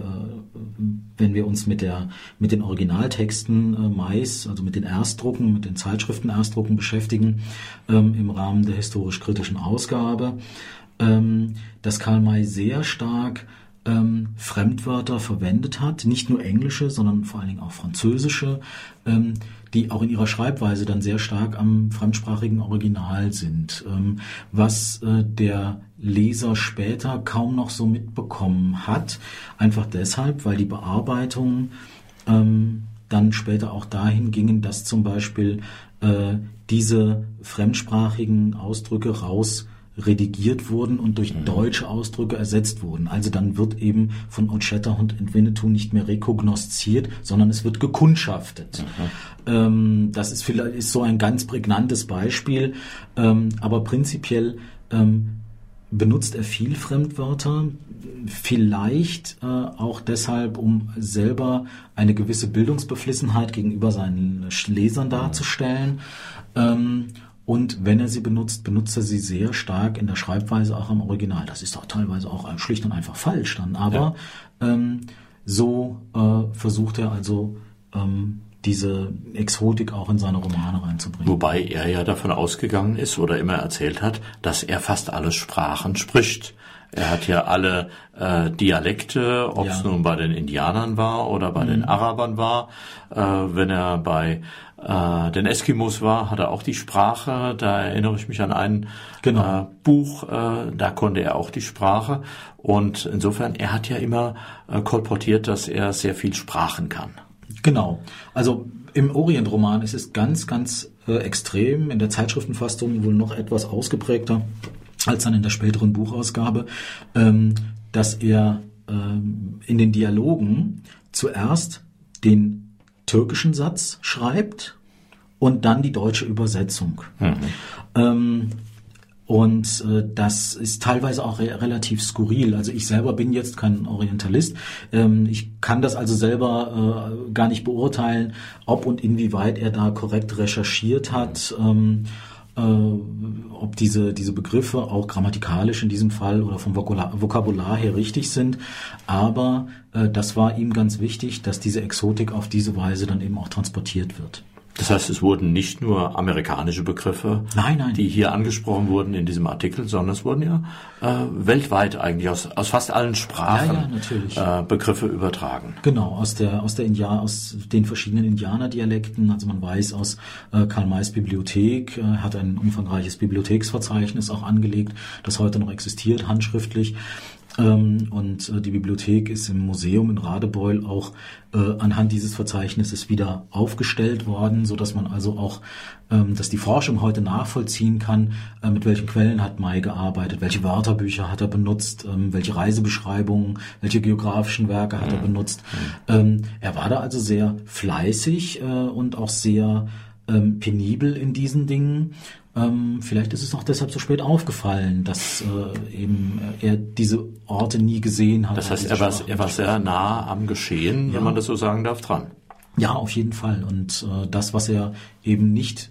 wenn wir uns mit den Originaltexten Mays, also mit den Erstdrucken, mit den Zeitschriften-Erstdrucken beschäftigen, im Rahmen der historisch-kritischen Ausgabe, dass Karl May sehr stark Fremdwörter verwendet hat, nicht nur englische, sondern vor allen Dingen auch französische, die auch in ihrer Schreibweise dann sehr stark am fremdsprachigen Original sind, was der Leser später kaum noch so mitbekommen hat, einfach deshalb, weil die Bearbeitungen dann später auch dahin gingen, dass zum Beispiel diese fremdsprachigen Ausdrücke redigiert wurden und durch deutsche Ausdrücke ersetzt wurden. Also dann wird eben von Old Shatterhand und Winnetou nicht mehr rekognosziert, sondern es wird gekundschaftet. Das ist vielleicht so ein ganz prägnantes Beispiel, aber prinzipiell benutzt er viel Fremdwörter, vielleicht auch deshalb, um selber eine gewisse Bildungsbeflissenheit gegenüber seinen Lesern darzustellen. Und wenn er sie benutzt, benutzt er sie sehr stark in der Schreibweise auch am Original. Das ist auch teilweise auch schlicht und einfach falsch dann. Aber so versucht er also diese Exotik auch in seine Romane reinzubringen. Wobei er ja davon ausgegangen ist oder immer erzählt hat, dass er fast alle Sprachen spricht. Er hat ja alle Dialekte, ob es nun bei den Indianern war oder bei den Arabern war. Wenn er bei den Eskimos war, hat er auch die Sprache. Da erinnere ich mich an ein Buch, da konnte er auch die Sprache. Und insofern, er hat ja immer kolportiert, dass er sehr viel Sprachen kann. Genau. Also im Orientroman ist es ganz, ganz extrem. In der Zeitschriftenfassung wohl noch etwas ausgeprägter als dann in der späteren Buchausgabe, dass er in den Dialogen zuerst den türkischen Satz schreibt und dann die deutsche Übersetzung. Und das ist teilweise auch relativ skurril. Also ich selber bin jetzt kein Orientalist. Ich kann das also selber gar nicht beurteilen, ob und inwieweit er da korrekt recherchiert hat. Ob diese Begriffe auch grammatikalisch in diesem Fall oder vom Vokabular her richtig sind. Aber das war ihm ganz wichtig, dass diese Exotik auf diese Weise dann eben auch transportiert wird. Das heißt, es wurden nicht nur amerikanische Begriffe, die hier angesprochen wurden in diesem Artikel, sondern es wurden ja weltweit eigentlich aus fast allen Sprachen Begriffe übertragen. Genau, aus den verschiedenen Indianerdialekten. Also man weiß aus Karl Mays Bibliothek, hat ein umfangreiches Bibliotheksverzeichnis auch angelegt, das heute noch existiert, handschriftlich. Und die Bibliothek ist im Museum in Radebeul auch anhand dieses Verzeichnisses wieder aufgestellt worden, so dass man also auch, dass die Forschung heute nachvollziehen kann, mit welchen Quellen hat May gearbeitet, welche Wörterbücher hat er benutzt, welche Reisebeschreibungen, welche geografischen Werke hat er benutzt. Er war da also sehr fleißig und auch sehr penibel in diesen Dingen. Vielleicht ist es auch deshalb so spät aufgefallen, dass eben er diese Orte nie gesehen hat. Das heißt, er war sehr nah am Geschehen, wenn man das so sagen darf, dran. Ja, auf jeden Fall. Und das, was er eben nicht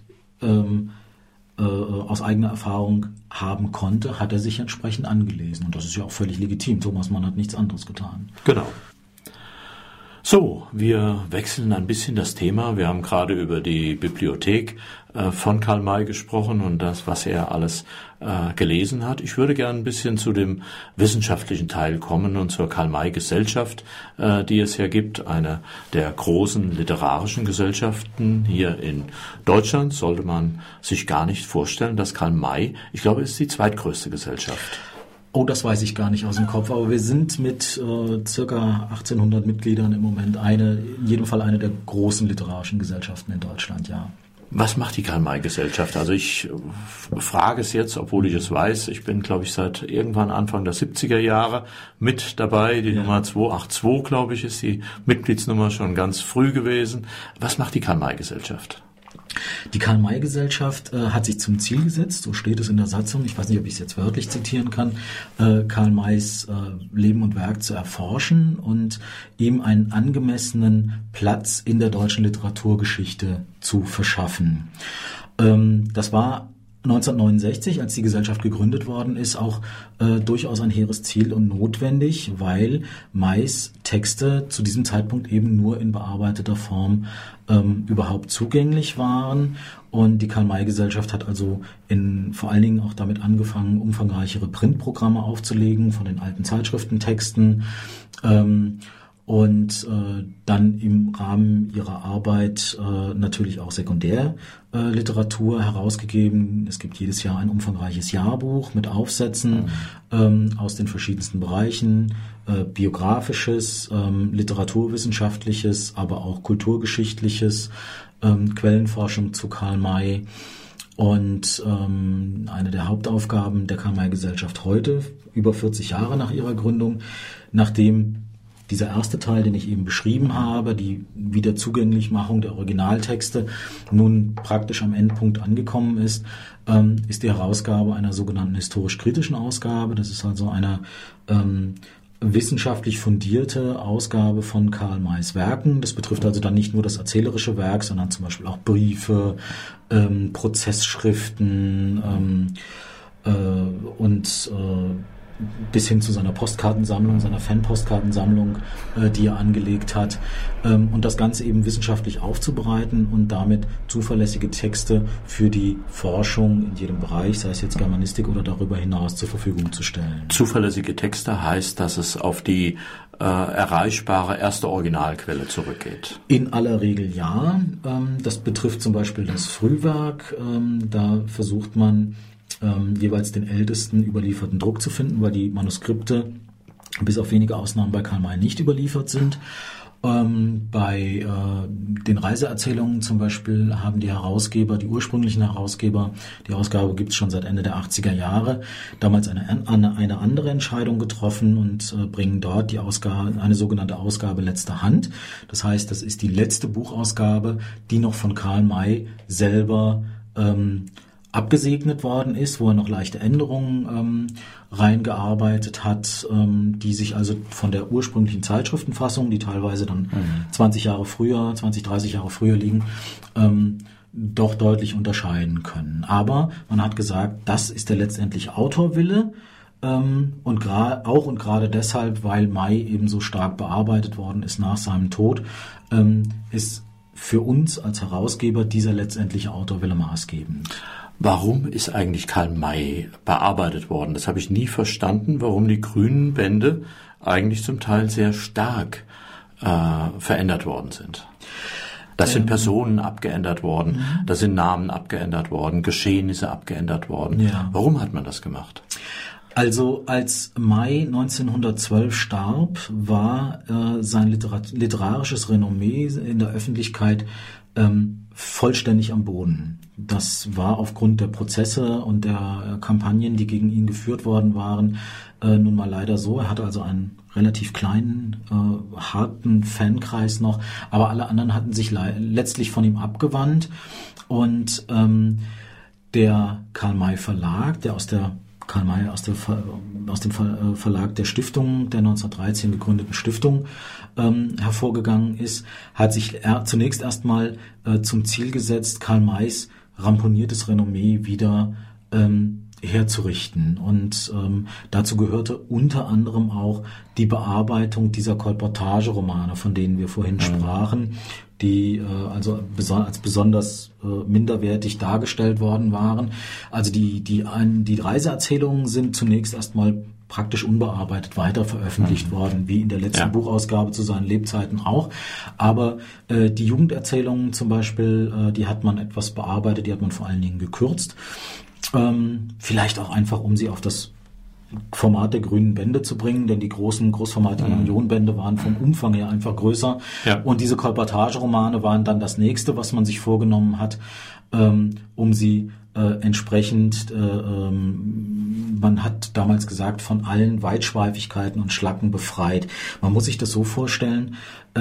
aus eigener Erfahrung haben konnte, hat er sich entsprechend angelesen. Und das ist ja auch völlig legitim. Thomas Mann hat nichts anderes getan. Genau. So, wir wechseln ein bisschen das Thema. Wir haben gerade über die Bibliothek von Karl May gesprochen und das, was er alles gelesen hat. Ich würde gerne ein bisschen zu dem wissenschaftlichen Teil kommen und zur Karl-May-Gesellschaft, die es ja gibt, eine der großen literarischen Gesellschaften hier in Deutschland. Sollte man sich gar nicht vorstellen, dass Karl May, ich glaube, es ist die zweitgrößte Gesellschaft. Oh, das weiß ich gar nicht aus dem Kopf, aber wir sind mit circa 1800 Mitgliedern im Moment in jedem Fall eine der großen literarischen Gesellschaften in Deutschland, ja. Was macht die Karl-May-Gesellschaft? Also ich frage es jetzt, obwohl ich es weiß. Ich bin, glaube ich, seit irgendwann Anfang der 70er Jahre mit dabei. Die Nummer 282, glaube ich, ist die Mitgliedsnummer schon ganz früh gewesen. Was macht die Karl-May-Gesellschaft? Die Karl-May-Gesellschaft hat sich zum Ziel gesetzt, so steht es in der Satzung, ich weiß nicht, ob ich es jetzt wörtlich zitieren kann, Karl Mays Leben und Werk zu erforschen und ihm einen angemessenen Platz in der deutschen Literaturgeschichte zu verschaffen. Das war 1969, als die Gesellschaft gegründet worden ist, auch durchaus ein hehres Ziel und notwendig, weil Mays Texte zu diesem Zeitpunkt eben nur in bearbeiteter Form überhaupt zugänglich waren. Und die Karl-May-Gesellschaft hat also vor allen Dingen auch damit angefangen, umfangreichere Printprogramme aufzulegen von den alten Zeitschriftentexten. Und dann im Rahmen ihrer Arbeit natürlich auch Sekundärliteratur herausgegeben. Es gibt jedes Jahr ein umfangreiches Jahrbuch mit Aufsätzen aus den verschiedensten Bereichen, biografisches, literaturwissenschaftliches, aber auch kulturgeschichtliches, Quellenforschung zu Karl May. Und eine der Hauptaufgaben der Karl-May-Gesellschaft heute, über 40 Jahre nach ihrer Gründung, nachdem dieser erste Teil, den ich eben beschrieben habe, die Wiederzugänglichmachung der Originaltexte, nun praktisch am Endpunkt angekommen ist, ist die Herausgabe einer sogenannten historisch-kritischen Ausgabe. Das ist also eine wissenschaftlich fundierte Ausgabe von Karl Mays Werken. Das betrifft also dann nicht nur das erzählerische Werk, sondern zum Beispiel auch Briefe, Prozessschriften und bis hin zu seiner Postkartensammlung, seiner Fan-Postkartensammlung, die er angelegt hat, und das Ganze eben wissenschaftlich aufzubereiten und damit zuverlässige Texte für die Forschung in jedem Bereich, sei es jetzt Germanistik oder darüber hinaus, zur Verfügung zu stellen. Zuverlässige Texte heißt, dass es auf die erreichbare erste Originalquelle zurückgeht? In aller Regel ja. Das betrifft zum Beispiel das Frühwerk. Da versucht man jeweils den ältesten überlieferten Druck zu finden, weil die Manuskripte bis auf wenige Ausnahmen bei Karl May nicht überliefert sind. Bei den Reiseerzählungen zum Beispiel haben die Herausgeber, die ursprünglichen Herausgeber, die Ausgabe gibt es schon seit Ende der 80er Jahre, damals eine andere Entscheidung getroffen und bringen dort die Ausgabe, eine sogenannte Ausgabe letzter Hand. Das heißt, das ist die letzte Buchausgabe, die noch von Karl May selber abgesegnet worden ist, wo er noch leichte Änderungen reingearbeitet hat, die sich also von der ursprünglichen Zeitschriftenfassung, die teilweise dann 20, 30 Jahre früher liegen, doch deutlich unterscheiden können. Aber man hat gesagt, das ist der letztendliche Autorwille, und gerade deshalb, weil May eben so stark bearbeitet worden ist nach seinem Tod, ist für uns als Herausgeber dieser letztendliche Autorwille maßgebend. Warum ist eigentlich Karl May bearbeitet worden? Das habe ich nie verstanden, warum die grünen Bände eigentlich zum Teil sehr stark verändert worden sind. Da sind Personen abgeändert worden, da sind Namen abgeändert worden, Geschehnisse abgeändert worden. Ja. Warum hat man das gemacht? Also als May 1912 starb, war sein literarisches Renommee in der Öffentlichkeit vollständig am Boden. Das war aufgrund der Prozesse und der Kampagnen, die gegen ihn geführt worden waren, nun mal leider so. Er hatte also einen relativ kleinen, harten Fankreis noch, aber alle anderen hatten sich letztlich von ihm abgewandt. Und der Karl May Verlag, der aus dem Verlag der Stiftung, der 1913 gegründeten Stiftung, hervorgegangen ist, hat sich zunächst erstmal zum Ziel gesetzt, Karl Mays ramponiertes Renommee wieder herzurichten. Und dazu gehörte unter anderem auch die Bearbeitung dieser Kolportageromane, von denen wir vorhin sprachen, die also als besonders minderwertig dargestellt worden waren. Also die Reiseerzählungen sind zunächst erstmal praktisch unbearbeitet weiter veröffentlicht worden, wie in der letzten Buchausgabe zu seinen Lebzeiten auch. Aber die Jugenderzählungen zum Beispiel, die hat man etwas bearbeitet, die hat man vor allen Dingen gekürzt. Vielleicht auch einfach, um sie auf das Format der grünen Bände zu bringen, denn die großformatigen Millionenbände waren vom Umfang her einfach größer. Ja. Und diese Kolportageromane waren dann das nächste, was man sich vorgenommen hat, um sie entsprechend, man hat damals gesagt, von allen Weitschweifigkeiten und Schlacken befreit. Man muss sich das so vorstellen,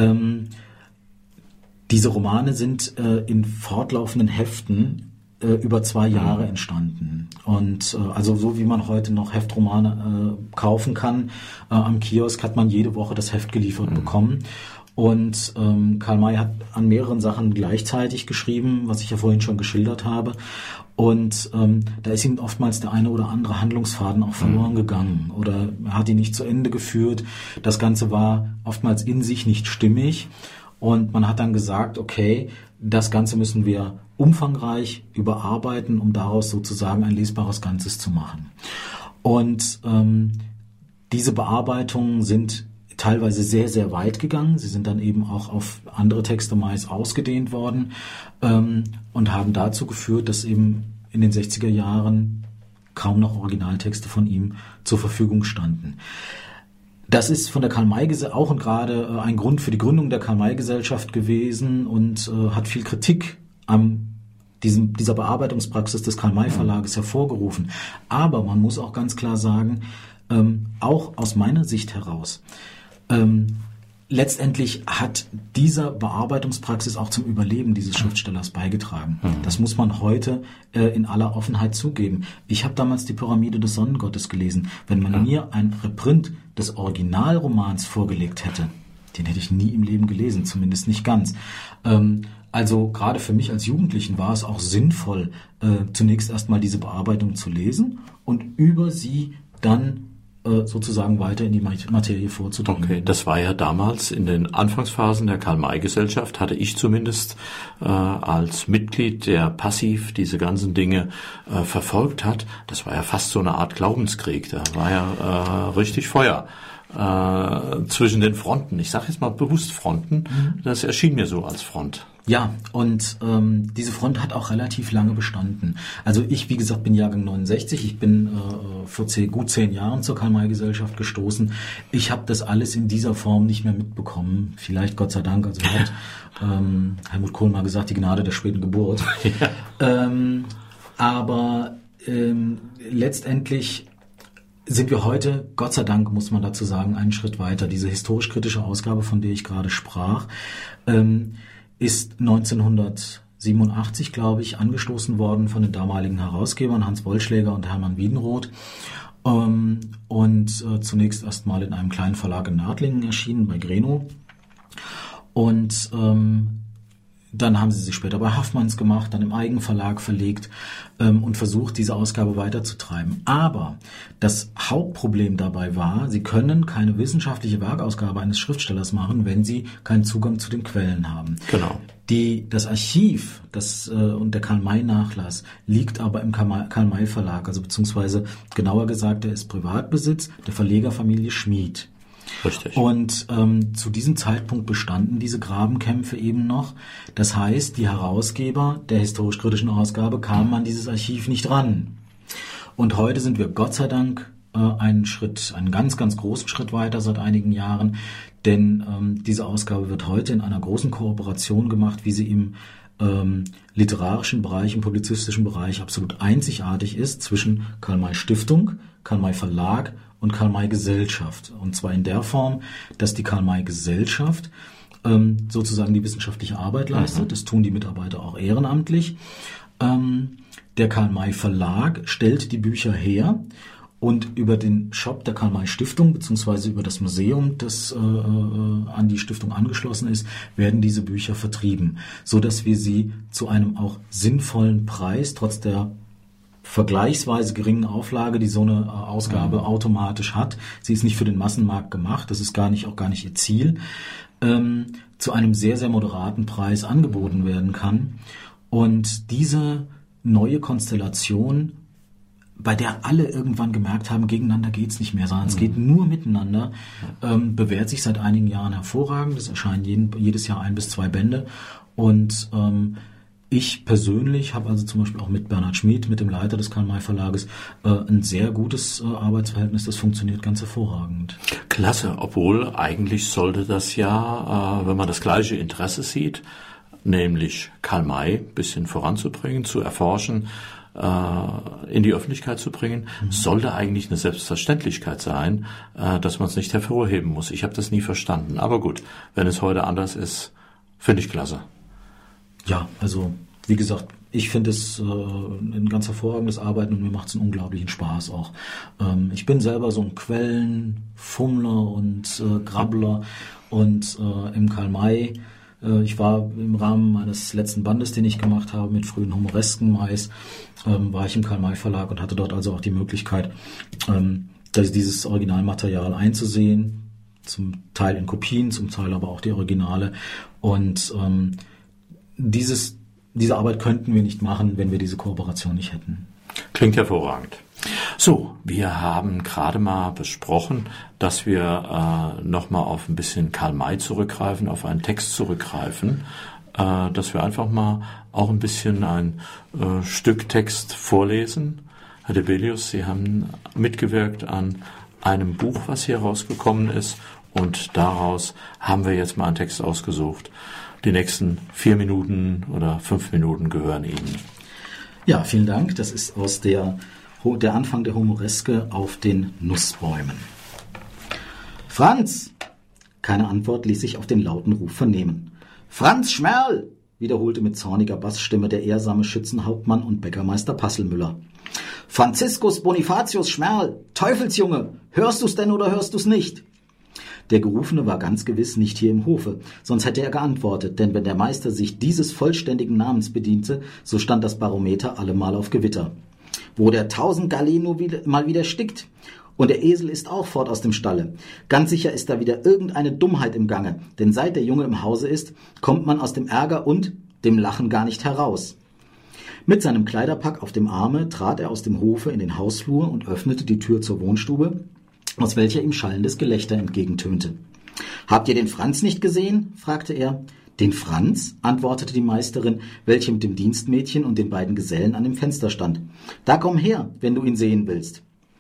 diese Romane sind in fortlaufenden Heften über 2 Jahre entstanden. Und also so wie man heute noch Heftromane kaufen kann, am Kiosk hat man jede Woche das Heft geliefert bekommen. Und Karl May hat an mehreren Sachen gleichzeitig geschrieben, was ich ja vorhin schon geschildert habe. Und da ist ihm oftmals der eine oder andere Handlungsfaden auch verloren gegangen oder er hat ihn nicht zu Ende geführt. Das Ganze war oftmals in sich nicht stimmig. Und man hat dann gesagt, okay, das Ganze müssen wir umfangreich überarbeiten, um daraus sozusagen ein lesbares Ganzes zu machen. Und diese Bearbeitungen sind teilweise sehr, sehr weit gegangen. Sie sind dann eben auch auf andere Texte Mays ausgedehnt worden und haben dazu geführt, dass eben in den 60er Jahren kaum noch Originaltexte von ihm zur Verfügung standen. Das ist von der Karl-May-Gesellschaft auch und gerade ein Grund für die Gründung der Karl-May-Gesellschaft gewesen und hat viel Kritik an dieser Bearbeitungspraxis des Karl-May-Verlages hervorgerufen. Aber man muss auch ganz klar sagen, auch aus meiner Sicht heraus, letztendlich hat diese Bearbeitungspraxis auch zum Überleben dieses Schriftstellers beigetragen. Das muss man heute in aller Offenheit zugeben. Ich habe damals die Pyramide des Sonnengottes gelesen. Wenn man mir ein Reprint des Originalromans vorgelegt hätte, den hätte ich nie im Leben gelesen, zumindest nicht ganz. Also gerade für mich als Jugendlichen war es auch sinnvoll, zunächst erstmal diese Bearbeitung zu lesen und über sie dann sozusagen weiter in die Materie vorzudringen. Okay, das war ja damals in den Anfangsphasen der Karl-May-Gesellschaft, hatte ich zumindest als Mitglied, der passiv diese ganzen Dinge verfolgt hat, das war ja fast so eine Art Glaubenskrieg, da war ja richtig Feuer zwischen den Fronten. Ich sage jetzt mal bewusst Fronten, das erschien mir so als Front. Ja, und diese Front hat auch relativ lange bestanden. Also ich, wie gesagt, bin Jahrgang 69. Ich bin vor gut 10 Jahren zur Karl-May-Gesellschaft gestoßen. Ich habe das alles in dieser Form nicht mehr mitbekommen. Vielleicht Gott sei Dank. Also hat Helmut Kohl mal gesagt, die Gnade der späten Geburt. Ja. Aber letztendlich sind wir heute, Gott sei Dank, muss man dazu sagen, einen Schritt weiter. Diese historisch-kritische Ausgabe, von der ich gerade sprach, ist 1987, glaube ich, angestoßen worden von den damaligen Herausgebern Hans Wollschläger und Hermann Wiedenroth und zunächst erstmal in einem kleinen Verlag in Nördlingen erschienen, bei Greno. Und dann haben sie sich später bei Haffmanns gemacht, dann im Eigenverlag verlegt und versucht, diese Ausgabe weiterzutreiben. Aber das Hauptproblem dabei war, sie können keine wissenschaftliche Werkausgabe eines Schriftstellers machen, wenn sie keinen Zugang zu den Quellen haben. Genau. Das Archiv und der Karl-May-Nachlass liegt aber im Karl-May-Verlag, also beziehungsweise genauer gesagt, der ist Privatbesitz der Verlegerfamilie Schmid. Richtig. Und zu diesem Zeitpunkt bestanden diese Grabenkämpfe eben noch. Das heißt, die Herausgeber der historisch-kritischen Ausgabe kamen an dieses Archiv nicht ran. Und heute sind wir Gott sei Dank einen ganz, ganz großen Schritt weiter seit einigen Jahren, denn diese Ausgabe wird heute in einer großen Kooperation gemacht, wie sie im literarischen Bereich, im publizistischen Bereich absolut einzigartig ist, zwischen Karl-May Stiftung, Karl-May Verlag und Karl-May Gesellschaft. Und zwar in der Form, dass die Karl-May Gesellschaft sozusagen die wissenschaftliche Arbeit leistet. Das tun die Mitarbeiter auch ehrenamtlich. Der Karl-May Verlag stellt die Bücher her und über den Shop der Karl-May Stiftung beziehungsweise über das Museum, das an die Stiftung angeschlossen ist, werden diese Bücher vertrieben, so dass wir sie zu einem auch sinnvollen Preis, trotz der vergleichsweise geringen Auflage, die so eine Ausgabe automatisch hat. Sie ist nicht für den Massenmarkt gemacht, das ist auch gar nicht ihr Ziel, zu einem sehr, sehr moderaten Preis angeboten werden kann. Und diese neue Konstellation, bei der alle irgendwann gemerkt haben, gegeneinander geht's nicht mehr, sondern es geht nur miteinander, bewährt sich seit einigen Jahren hervorragend. Es erscheinen jedes Jahr 1 bis 2 Bände. Und ich persönlich habe also zum Beispiel auch mit Bernhard Schmid, mit dem Leiter des Karl-May-Verlages, ein sehr gutes Arbeitsverhältnis. Das funktioniert ganz hervorragend. Klasse, obwohl eigentlich sollte das ja, wenn man das gleiche Interesse sieht, nämlich Karl-May ein bisschen voranzubringen, zu erforschen, in die Öffentlichkeit zu bringen, sollte eigentlich eine Selbstverständlichkeit sein, dass man es nicht hervorheben muss. Ich habe das nie verstanden. Aber gut, wenn es heute anders ist, finde ich klasse. Ja, also wie gesagt, ich finde es ein ganz hervorragendes Arbeiten und mir macht es einen unglaublichen Spaß auch. Ich bin selber so ein Quellenfummler und Grabbler und im Karl-May, ich war im Rahmen meines letzten Bandes, den ich gemacht habe, mit frühen Humoresken meist, war ich im Karl-May Verlag und hatte dort also auch die Möglichkeit, dieses Originalmaterial einzusehen, zum Teil in Kopien, zum Teil aber auch die Originale. Und diese Arbeit könnten wir nicht machen, wenn wir diese Kooperation nicht hätten. Klingt hervorragend. So, wir haben gerade mal besprochen, dass wir nochmal auf ein bisschen Karl-May zurückgreifen, auf einen Text zurückgreifen, dass wir einfach mal auch ein bisschen ein Stück Text vorlesen. Herr Debelius, Sie haben mitgewirkt an einem Buch, was hier rausgekommen ist, und daraus haben wir jetzt mal einen Text ausgesucht. Die nächsten 4 Minuten oder 5 Minuten gehören Ihnen. Ja, vielen Dank. Das ist aus der Anfang der Humoreske auf den Nussbäumen. Franz! Keine Antwort ließ sich auf den lauten Ruf vernehmen. Franz Schmerl! Wiederholte mit zorniger Bassstimme der ehrsame Schützenhauptmann und Bäckermeister Passelmüller. Franziskus Bonifatius Schmerl! Teufelsjunge! Hörst du's denn oder hörst du's nicht? Der Gerufene war ganz gewiss nicht hier im Hofe, sonst hätte er geantwortet, denn wenn der Meister sich dieses vollständigen Namens bediente, so stand das Barometer allemal auf Gewitter. Wo der 1000 Galeno mal wieder stickt Und der Esel ist auch fort aus dem Stalle. Ganz sicher ist da wieder irgendeine Dummheit im Gange, denn seit der Junge im Hause ist, kommt man aus dem Ärger und dem Lachen gar nicht heraus. Mit seinem Kleiderpack auf dem Arme trat er aus dem Hofe in den Hausflur und öffnete die Tür zur Wohnstube, aus welcher ihm schallendes Gelächter entgegentönte. »Habt ihr den Franz nicht gesehen?« fragte er. »Den Franz?« antwortete die Meisterin, welche mit dem Dienstmädchen und den beiden Gesellen an dem Fenster stand. »Da komm her, wenn du ihn sehen willst.«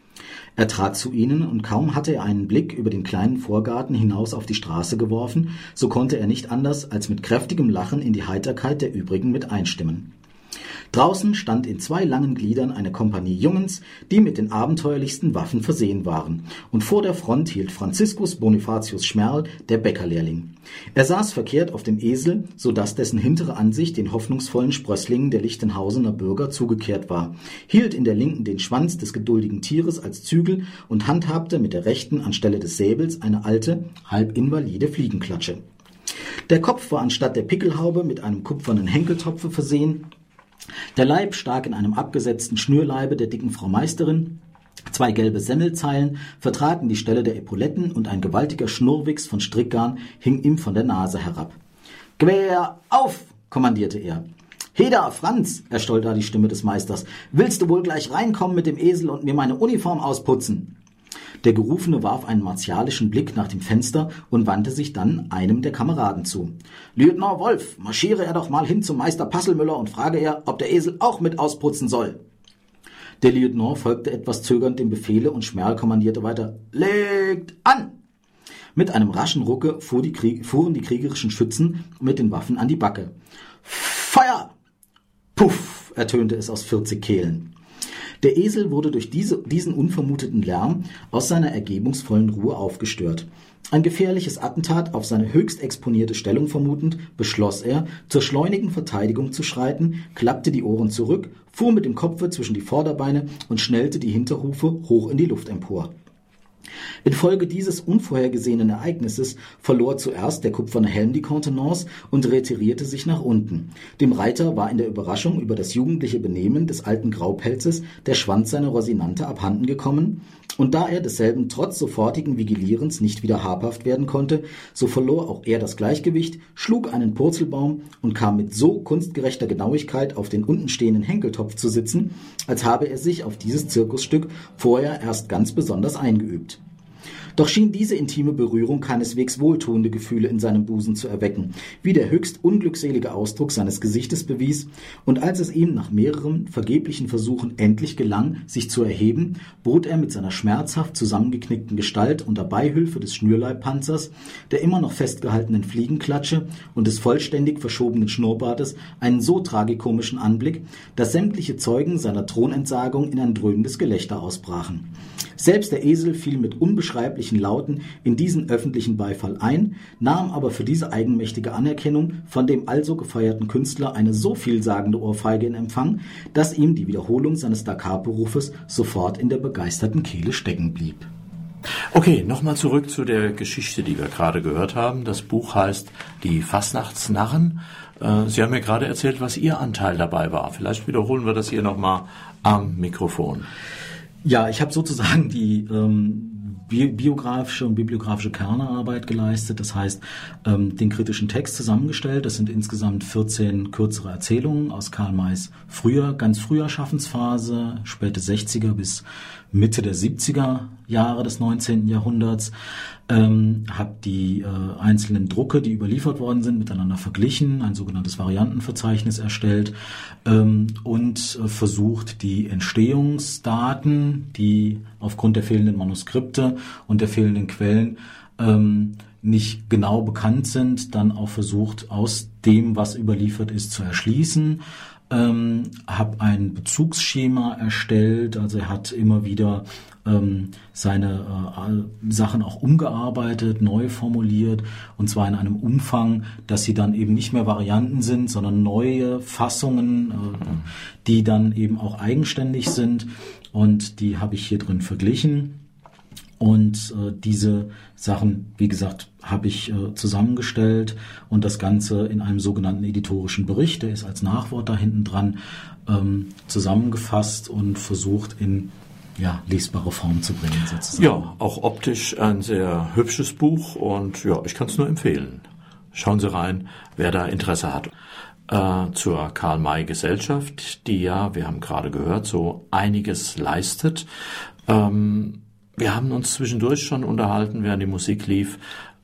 Er trat zu ihnen, und kaum hatte er einen Blick über den kleinen Vorgarten hinaus auf die Straße geworfen, so konnte er nicht anders, als mit kräftigem Lachen in die Heiterkeit der übrigen mit einstimmen. Draußen stand in 2 langen Gliedern eine Kompanie Jungens, die mit den abenteuerlichsten Waffen versehen waren, und vor der Front hielt Franziskus Bonifatius Schmerl, der Bäckerlehrling. Er saß verkehrt auf dem Esel, so dass dessen hintere Ansicht den hoffnungsvollen Sprösslingen der Lichtenhausener Bürger zugekehrt war, hielt in der linken den Schwanz des geduldigen Tieres als Zügel und handhabte mit der rechten anstelle des Säbels eine alte, halb invalide Fliegenklatsche. Der Kopf war anstatt der Pickelhaube mit einem kupfernen Henkeltopfe versehen. Der Leib stak in einem abgesetzten Schnürleibe der dicken Frau Meisterin. 2 gelbe Semmelzeilen vertraten die Stelle der Epauletten und ein gewaltiger Schnurrwichs von Strickgarn hing ihm von der Nase herab. »Quer auf!« kommandierte er. »Heda, Franz«, erscholl da die Stimme des Meisters, »willst du wohl gleich reinkommen mit dem Esel und mir meine Uniform ausputzen?« Der Gerufene warf einen martialischen Blick nach dem Fenster und wandte sich dann einem der Kameraden zu. »Lieutenant Wolf, marschiere er doch mal hin zum Meister Passelmüller und frage er, ob der Esel auch mit ausputzen soll.« Der Lieutenant folgte etwas zögernd dem Befehle und Schmerl kommandierte weiter. »Legt an!« Mit einem raschen Rucke fuhren die kriegerischen Schützen mit den Waffen an die Backe. »Feuer!« »Puff!« ertönte es aus 40 Kehlen. Der Esel wurde durch diesen unvermuteten Lärm aus seiner ergebungsvollen Ruhe aufgestört. Ein gefährliches Attentat auf seine höchst exponierte Stellung vermutend, beschloss er, zur schleunigen Verteidigung zu schreiten, klappte die Ohren zurück, fuhr mit dem Kopfe zwischen die Vorderbeine und schnellte die Hinterhufe hoch in die Luft empor. Infolge dieses unvorhergesehenen Ereignisses verlor zuerst der kupferne Helm die Kontenance und retirierte sich nach unten. Dem Reiter war in der Überraschung über das jugendliche Benehmen des alten Graupelzes der Schwanz seiner Rosinante abhanden gekommen, und da er desselben trotz sofortigen Vigilierens nicht wieder habhaft werden konnte, so verlor auch er das Gleichgewicht, schlug einen Purzelbaum und kam mit so kunstgerechter Genauigkeit auf den untenstehenden Henkeltopf zu sitzen, als habe er sich auf dieses Zirkusstück vorher erst ganz besonders eingeübt. Doch schien diese intime Berührung keineswegs wohltuende Gefühle in seinem Busen zu erwecken, wie der höchst unglückselige Ausdruck seines Gesichtes bewies, und als es ihm nach mehreren vergeblichen Versuchen endlich gelang, sich zu erheben, bot er mit seiner schmerzhaft zusammengeknickten Gestalt unter Beihilfe des Schnürleibpanzers, der immer noch festgehaltenen Fliegenklatsche und des vollständig verschobenen Schnurrbartes einen so tragikomischen Anblick, dass sämtliche Zeugen seiner Thronentsagung in ein dröhnendes Gelächter ausbrachen. Selbst der Esel fiel mit unbeschreiblichen Lauten in diesen öffentlichen Beifall ein, nahm aber für diese eigenmächtige Anerkennung von dem also gefeierten Künstler eine so vielsagende Ohrfeige in Empfang, dass ihm die Wiederholung seines Da Capo-Rufes sofort in der begeisterten Kehle stecken blieb. Okay, nochmal zurück zu der Geschichte, die wir gerade gehört haben. Das Buch heißt Die Fastnachtsnarren. Sie haben mir gerade erzählt, was Ihr Anteil dabei war. Vielleicht wiederholen wir das hier nochmal am Mikrofon. Ja, ich habe sozusagen die biografische und bibliografische Kernarbeit geleistet, das heißt den kritischen Text zusammengestellt. Das sind insgesamt 14 kürzere Erzählungen aus Karl Mays ganz früher Schaffensphase, späte 60er bis Mitte der 70er Jahre des 19. Jahrhunderts, habe die einzelnen Drucke, die überliefert worden sind, miteinander verglichen, ein sogenanntes Variantenverzeichnis erstellt und versucht, die Entstehungsdaten, die aufgrund der fehlenden Manuskripte und der fehlenden Quellen nicht genau bekannt sind, dann auch versucht, aus dem, was überliefert ist, zu erschließen. Habe ein Bezugsschema erstellt, also er hat immer wieder seine Sachen auch umgearbeitet, neu formuliert, und zwar in einem Umfang, dass sie dann eben nicht mehr Varianten sind, sondern neue Fassungen, die dann eben auch eigenständig sind, und die habe ich hier drin verglichen. Und diese Sachen, wie gesagt, habe ich zusammengestellt und das Ganze in einem sogenannten editorischen Bericht, der ist als Nachwort da hinten dran, zusammengefasst und versucht in lesbare Form zu bringen sozusagen. Ja, auch optisch ein sehr hübsches Buch und ja, ich kann es nur empfehlen. Schauen Sie rein, wer da Interesse hat. Zur Karl-May-Gesellschaft, die ja, wir haben gerade gehört, so einiges leistet. Wir haben uns zwischendurch schon unterhalten, während die Musik lief.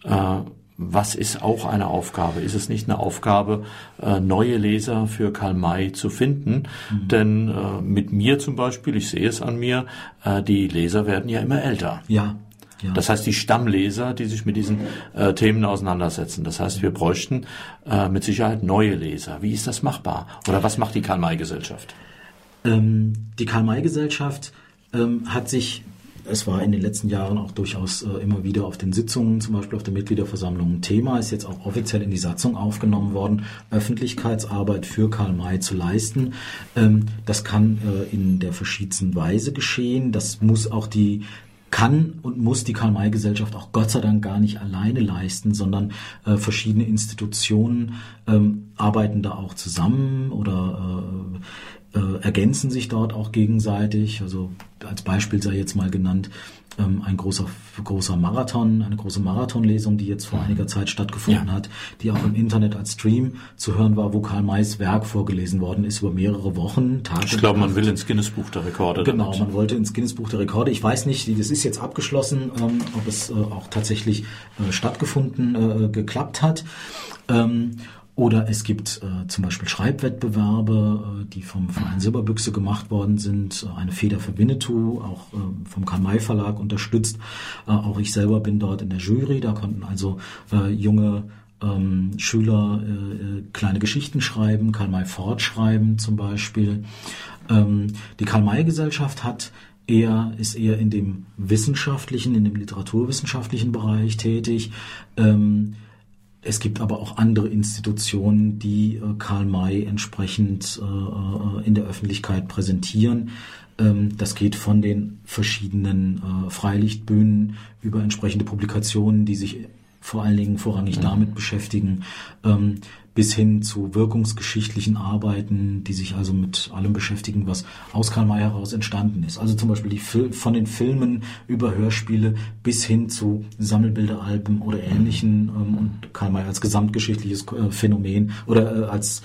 Was ist auch eine Aufgabe? Ist es nicht eine Aufgabe, neue Leser für Karl May zu finden? Denn mit mir zum Beispiel, ich sehe es an mir, die Leser werden ja immer älter. Ja. Das heißt, die Stammleser, die sich mit diesen Themen auseinandersetzen. Das heißt, wir bräuchten mit Sicherheit neue Leser. Wie ist das machbar? Oder was macht die Karl-May-Gesellschaft? Die Karl-May-Gesellschaft hat sich, es war in den letzten Jahren auch durchaus immer wieder auf den Sitzungen, zum Beispiel auf der Mitgliederversammlung ein Thema, ist jetzt auch offiziell in die Satzung aufgenommen worden, Öffentlichkeitsarbeit für Karl May zu leisten. Das kann in der verschiedensten Weise geschehen. Das kann und muss die Karl-May-Gesellschaft auch Gott sei Dank gar nicht alleine leisten, sondern verschiedene Institutionen arbeiten da auch zusammen oder ergänzen sich dort auch gegenseitig. Also als Beispiel sei jetzt mal genannt ein großer Marathon, eine große Marathonlesung, die jetzt vor einiger Zeit stattgefunden hat, die auch im Internet als Stream zu hören war, wo Karl Mays Werk vorgelesen worden ist über mehrere Wochen, Tage. Ich glaube, man will ins Guinness-Buch der Rekorde. Genau, man wollte ins Guinness-Buch der Rekorde. Ich weiß nicht, das ist jetzt abgeschlossen, ob es auch tatsächlich geklappt hat. Oder es gibt zum Beispiel Schreibwettbewerbe, die vom Verein Silberbüchse gemacht worden sind. Eine Feder für Winnetou, auch vom Karl-May Verlag unterstützt. Auch ich selber bin dort in der Jury. Da konnten also junge Schüler kleine Geschichten schreiben, Karl-May fortschreiben zum Beispiel. Die Karl-May-Gesellschaft ist eher in dem wissenschaftlichen, in dem literaturwissenschaftlichen Bereich tätig. Es gibt aber auch andere Institutionen, die Karl May entsprechend in der Öffentlichkeit präsentieren. Das geht von den verschiedenen Freilichtbühnen über entsprechende Publikationen, die sich vor allen Dingen vorrangig damit beschäftigen, bis hin zu wirkungsgeschichtlichen Arbeiten, die sich also mit allem beschäftigen, was aus Karl May heraus entstanden ist. Also zum Beispiel von den Filmen über Hörspiele bis hin zu Sammelbilderalben oder Ähnlichen und Karl May als gesamtgeschichtliches Phänomen oder als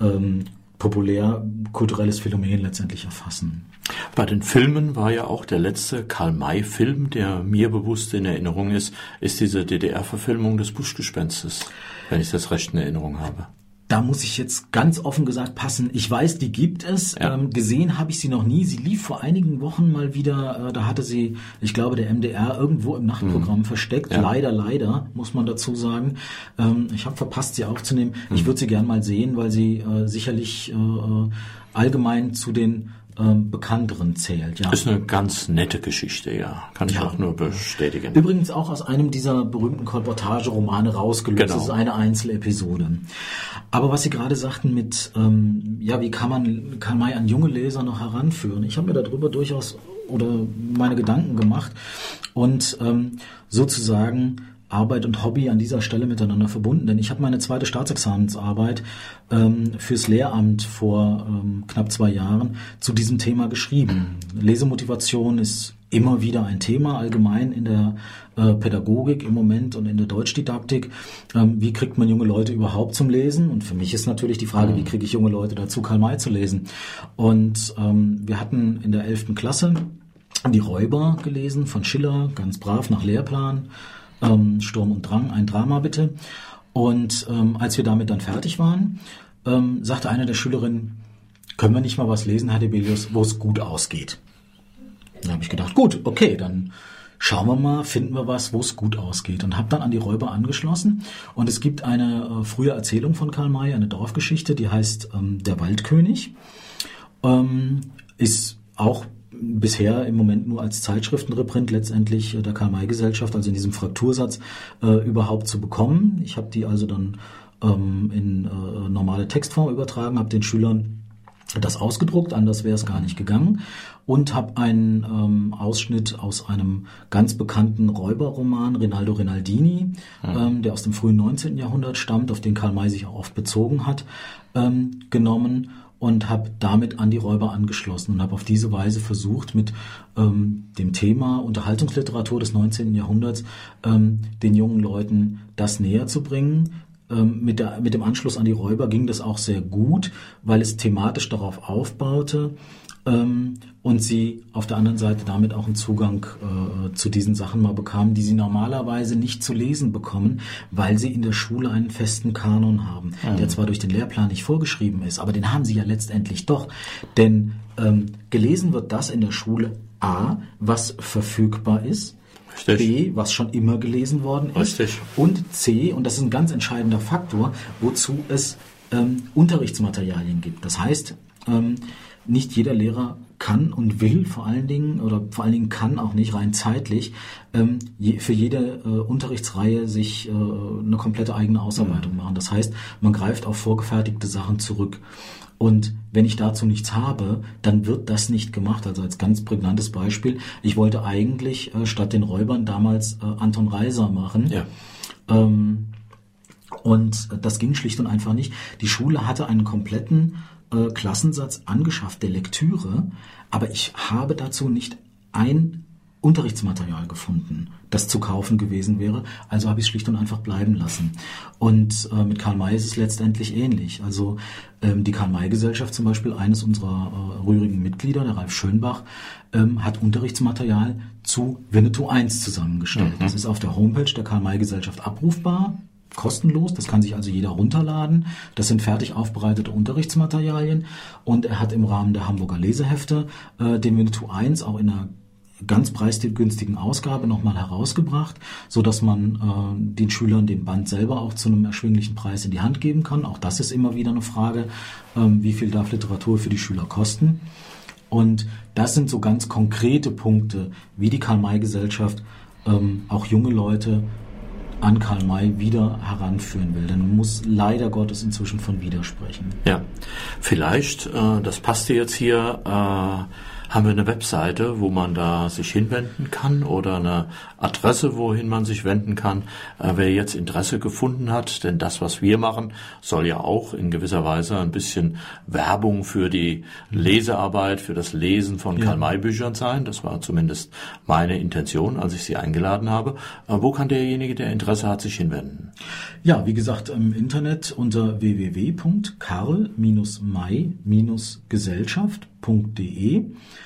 populär-kulturelles Phänomen letztendlich erfassen. Bei den Filmen war ja auch der letzte Karl-May-Film, der mir bewusst in Erinnerung ist diese DDR-Verfilmung des Buschgespenstes, wenn ich das recht in Erinnerung habe. Da muss ich jetzt ganz offen gesagt passen. Ich weiß, die gibt es. Ja. Gesehen habe ich sie noch nie. Sie lief vor einigen Wochen mal wieder. Da hatte sie, ich glaube, der MDR irgendwo im Nachtprogramm versteckt. Ja. Leider, muss man dazu sagen. Ich habe verpasst, sie aufzunehmen. Ich würde sie gern mal sehen, weil sie sicherlich allgemein zu den bekannteren zählt. Ja. Ist eine ganz nette Geschichte, ja. Kann ich auch nur bestätigen. Übrigens auch aus einem dieser berühmten Kolportage-Romane rausgelöst. Genau. Das ist eine Einzelepisode. Aber was Sie gerade sagten mit, wie kann man Karl May an junge Leser noch heranführen? Ich habe mir darüber durchaus meine Gedanken gemacht und sozusagen Arbeit und Hobby an dieser Stelle miteinander verbunden. Denn ich habe meine zweite Staatsexamensarbeit fürs Lehramt vor knapp 2 Jahren zu diesem Thema geschrieben. Lesemotivation ist immer wieder ein Thema, allgemein in der Pädagogik im Moment und in der Deutschdidaktik. Wie kriegt man junge Leute überhaupt zum Lesen? Und für mich ist natürlich die Frage, wie kriege ich junge Leute dazu, Karl May zu lesen? Und wir hatten in der 11. Klasse die Räuber gelesen von Schiller, ganz brav nach Lehrplan. Sturm und Drang, ein Drama bitte. Und als wir damit dann fertig waren, sagte eine der Schülerinnen, können wir nicht mal was lesen, Herr Debelius, wo es gut ausgeht? Dann habe ich gedacht, gut, okay, dann schauen wir mal, finden wir was, wo es gut ausgeht. Und habe dann an die Räuber angeschlossen. Und es gibt eine frühe Erzählung von Karl May, eine Dorfgeschichte, die heißt Der Waldkönig. Ist auch bisher im Moment nur als Zeitschriftenreprint letztendlich der Karl-May-Gesellschaft, also in diesem Fraktursatz, überhaupt zu bekommen. Ich habe die also dann in normale Textform übertragen, habe den Schülern das ausgedruckt, anders wäre es gar nicht gegangen, und habe einen Ausschnitt aus einem ganz bekannten Räuberroman, Rinaldo Rinaldini, der aus dem frühen 19. Jahrhundert stammt, auf den Karl May sich auch oft bezogen hat, genommen und habe damit an die Räuber angeschlossen und habe auf diese Weise versucht, mit dem Thema Unterhaltungsliteratur des 19. Jahrhunderts den jungen Leuten das näher zu bringen. Mit dem Anschluss an die Räuber ging das auch sehr gut, weil es thematisch darauf aufbaute und sie auf der anderen Seite damit auch einen Zugang zu diesen Sachen mal bekamen, die sie normalerweise nicht zu lesen bekommen, weil sie in der Schule einen festen Kanon haben, der zwar durch den Lehrplan nicht vorgeschrieben ist, aber den haben sie ja letztendlich doch. Denn gelesen wird das in der Schule A, was verfügbar ist, Richtig. B, was schon immer gelesen worden ist, Richtig. und C, und das ist ein ganz entscheidender Faktor, wozu es Unterrichtsmaterialien gibt. Das heißt, nicht jeder Lehrer kann und will vor allen Dingen kann auch nicht rein zeitlich für jede Unterrichtsreihe sich eine komplette eigene Ausarbeitung machen. Das heißt, man greift auf vorgefertigte Sachen zurück. Und wenn ich dazu nichts habe, dann wird das nicht gemacht. Also als ganz prägnantes Beispiel, ich wollte eigentlich statt den Räubern damals Anton Reiser machen. Ja. Und das ging schlicht und einfach nicht. Die Schule hatte einen kompletten Klassensatz angeschafft der Lektüre, aber ich habe dazu nicht ein Unterrichtsmaterial gefunden, das zu kaufen gewesen wäre. Also habe ich es schlicht und einfach bleiben lassen. Und mit Karl May ist es letztendlich ähnlich. Also die Karl-May-Gesellschaft zum Beispiel, eines unserer rührigen Mitglieder, der Ralf Schönbach, hat Unterrichtsmaterial zu Winnetou I zusammengestellt. Das ist auf der Homepage der Karl-May-Gesellschaft abrufbar. Kostenlos, das kann sich also jeder runterladen. Das sind fertig aufbereitete Unterrichtsmaterialien und er hat im Rahmen der Hamburger Lesehefte den Winnetou I auch in einer ganz preisgünstigen Ausgabe nochmal herausgebracht, so dass man den Schülern den Band selber auch zu einem erschwinglichen Preis in die Hand geben kann. Auch das ist immer wieder eine Frage, wie viel darf Literatur für die Schüler kosten? Und das sind so ganz konkrete Punkte, wie die Karl-May-Gesellschaft auch junge Leute an Karl May wieder heranführen will. Denn man muss leider Gottes inzwischen von widersprechen. Ja, vielleicht, das passte jetzt hier, haben wir eine Webseite, wo man da sich hinwenden kann oder eine Adresse, wohin man sich wenden kann. Wer jetzt Interesse gefunden hat, denn das, was wir machen, soll ja auch in gewisser Weise ein bisschen Werbung für die Lesearbeit, für das Lesen von Karl-May-Büchern sein. Das war zumindest meine Intention, als ich Sie eingeladen habe. Wo kann derjenige, der Interesse hat, sich hinwenden? Ja, wie gesagt, im Internet unter www.karl-may-gesellschaft.de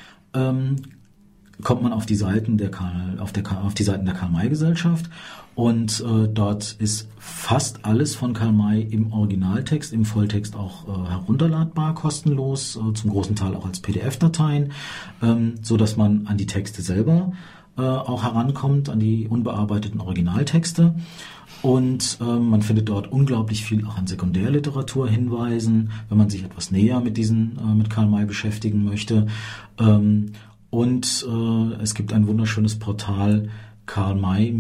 kommt man auf die Seiten der Karl-May-Gesellschaft und dort ist fast alles von Karl May im Originaltext, im Volltext auch herunterladbar, kostenlos, zum großen Teil auch als PDF-Dateien, so dass man an die Texte selber auch herankommt, an die unbearbeiteten Originaltexte. Und man findet dort unglaublich viel auch an Sekundärliteratur hinweisen, wenn man sich etwas näher mit Karl May beschäftigen möchte. Und es gibt ein wunderschönes Portal Karl May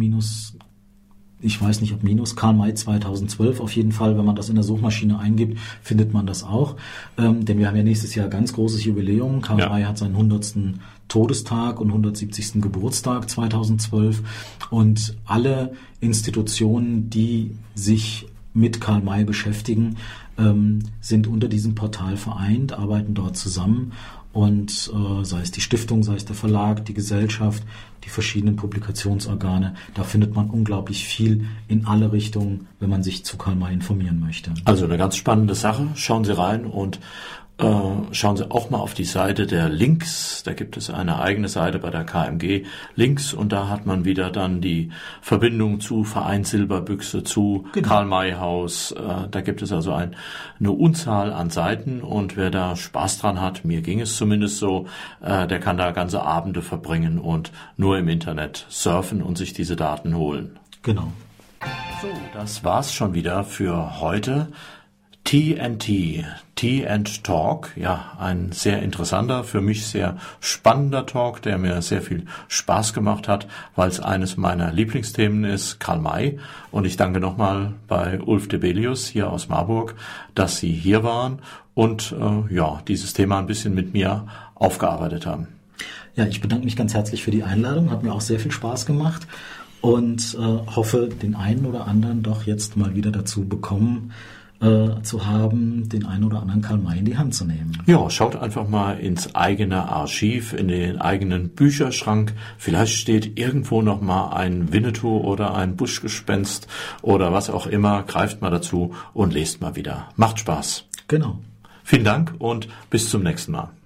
Karl May 2012 auf jeden Fall, wenn man das in der Suchmaschine eingibt, findet man das auch. Denn wir haben ja nächstes Jahr ganz großes Jubiläum. Karl May hat seinen 100. Todestag und 170. Geburtstag 2012 und alle Institutionen, die sich mit Karl May beschäftigen, sind unter diesem Portal vereint, arbeiten dort zusammen und sei es die Stiftung, sei es der Verlag, die Gesellschaft, die verschiedenen Publikationsorgane, da findet man unglaublich viel in alle Richtungen, wenn man sich zu Karl May informieren möchte. Also eine ganz spannende Sache. Schauen Sie rein und schauen Sie auch mal auf die Seite der Links. Da gibt es eine eigene Seite bei der KMG Links und da hat man wieder dann die Verbindung zu Verein Silberbüchse, zu Karl-May-Haus. Da gibt es also eine Unzahl an Seiten und wer da Spaß dran hat, mir ging es zumindest so, der kann da ganze Abende verbringen und nur im Internet surfen und sich diese Daten holen. Genau. So, das war's schon wieder für heute. TNT, Tea and Talk, ja, ein sehr interessanter, für mich sehr spannender Talk, der mir sehr viel Spaß gemacht hat, weil es eines meiner Lieblingsthemen ist, Karl May. Und ich danke nochmal bei Ulf Debelius hier aus Marburg, dass Sie hier waren und dieses Thema ein bisschen mit mir aufgearbeitet haben. Ja, ich bedanke mich ganz herzlich für die Einladung, hat mir auch sehr viel Spaß gemacht und hoffe, den einen oder anderen doch jetzt mal wieder dazu bekommen, zu haben, den einen oder anderen Karl May in die Hand zu nehmen. Ja, schaut einfach mal ins eigene Archiv, in den eigenen Bücherschrank. Vielleicht steht irgendwo noch mal ein Winnetou oder ein Buschgespenst oder was auch immer. Greift mal dazu und lest mal wieder. Macht Spaß. Genau. Vielen Dank und bis zum nächsten Mal.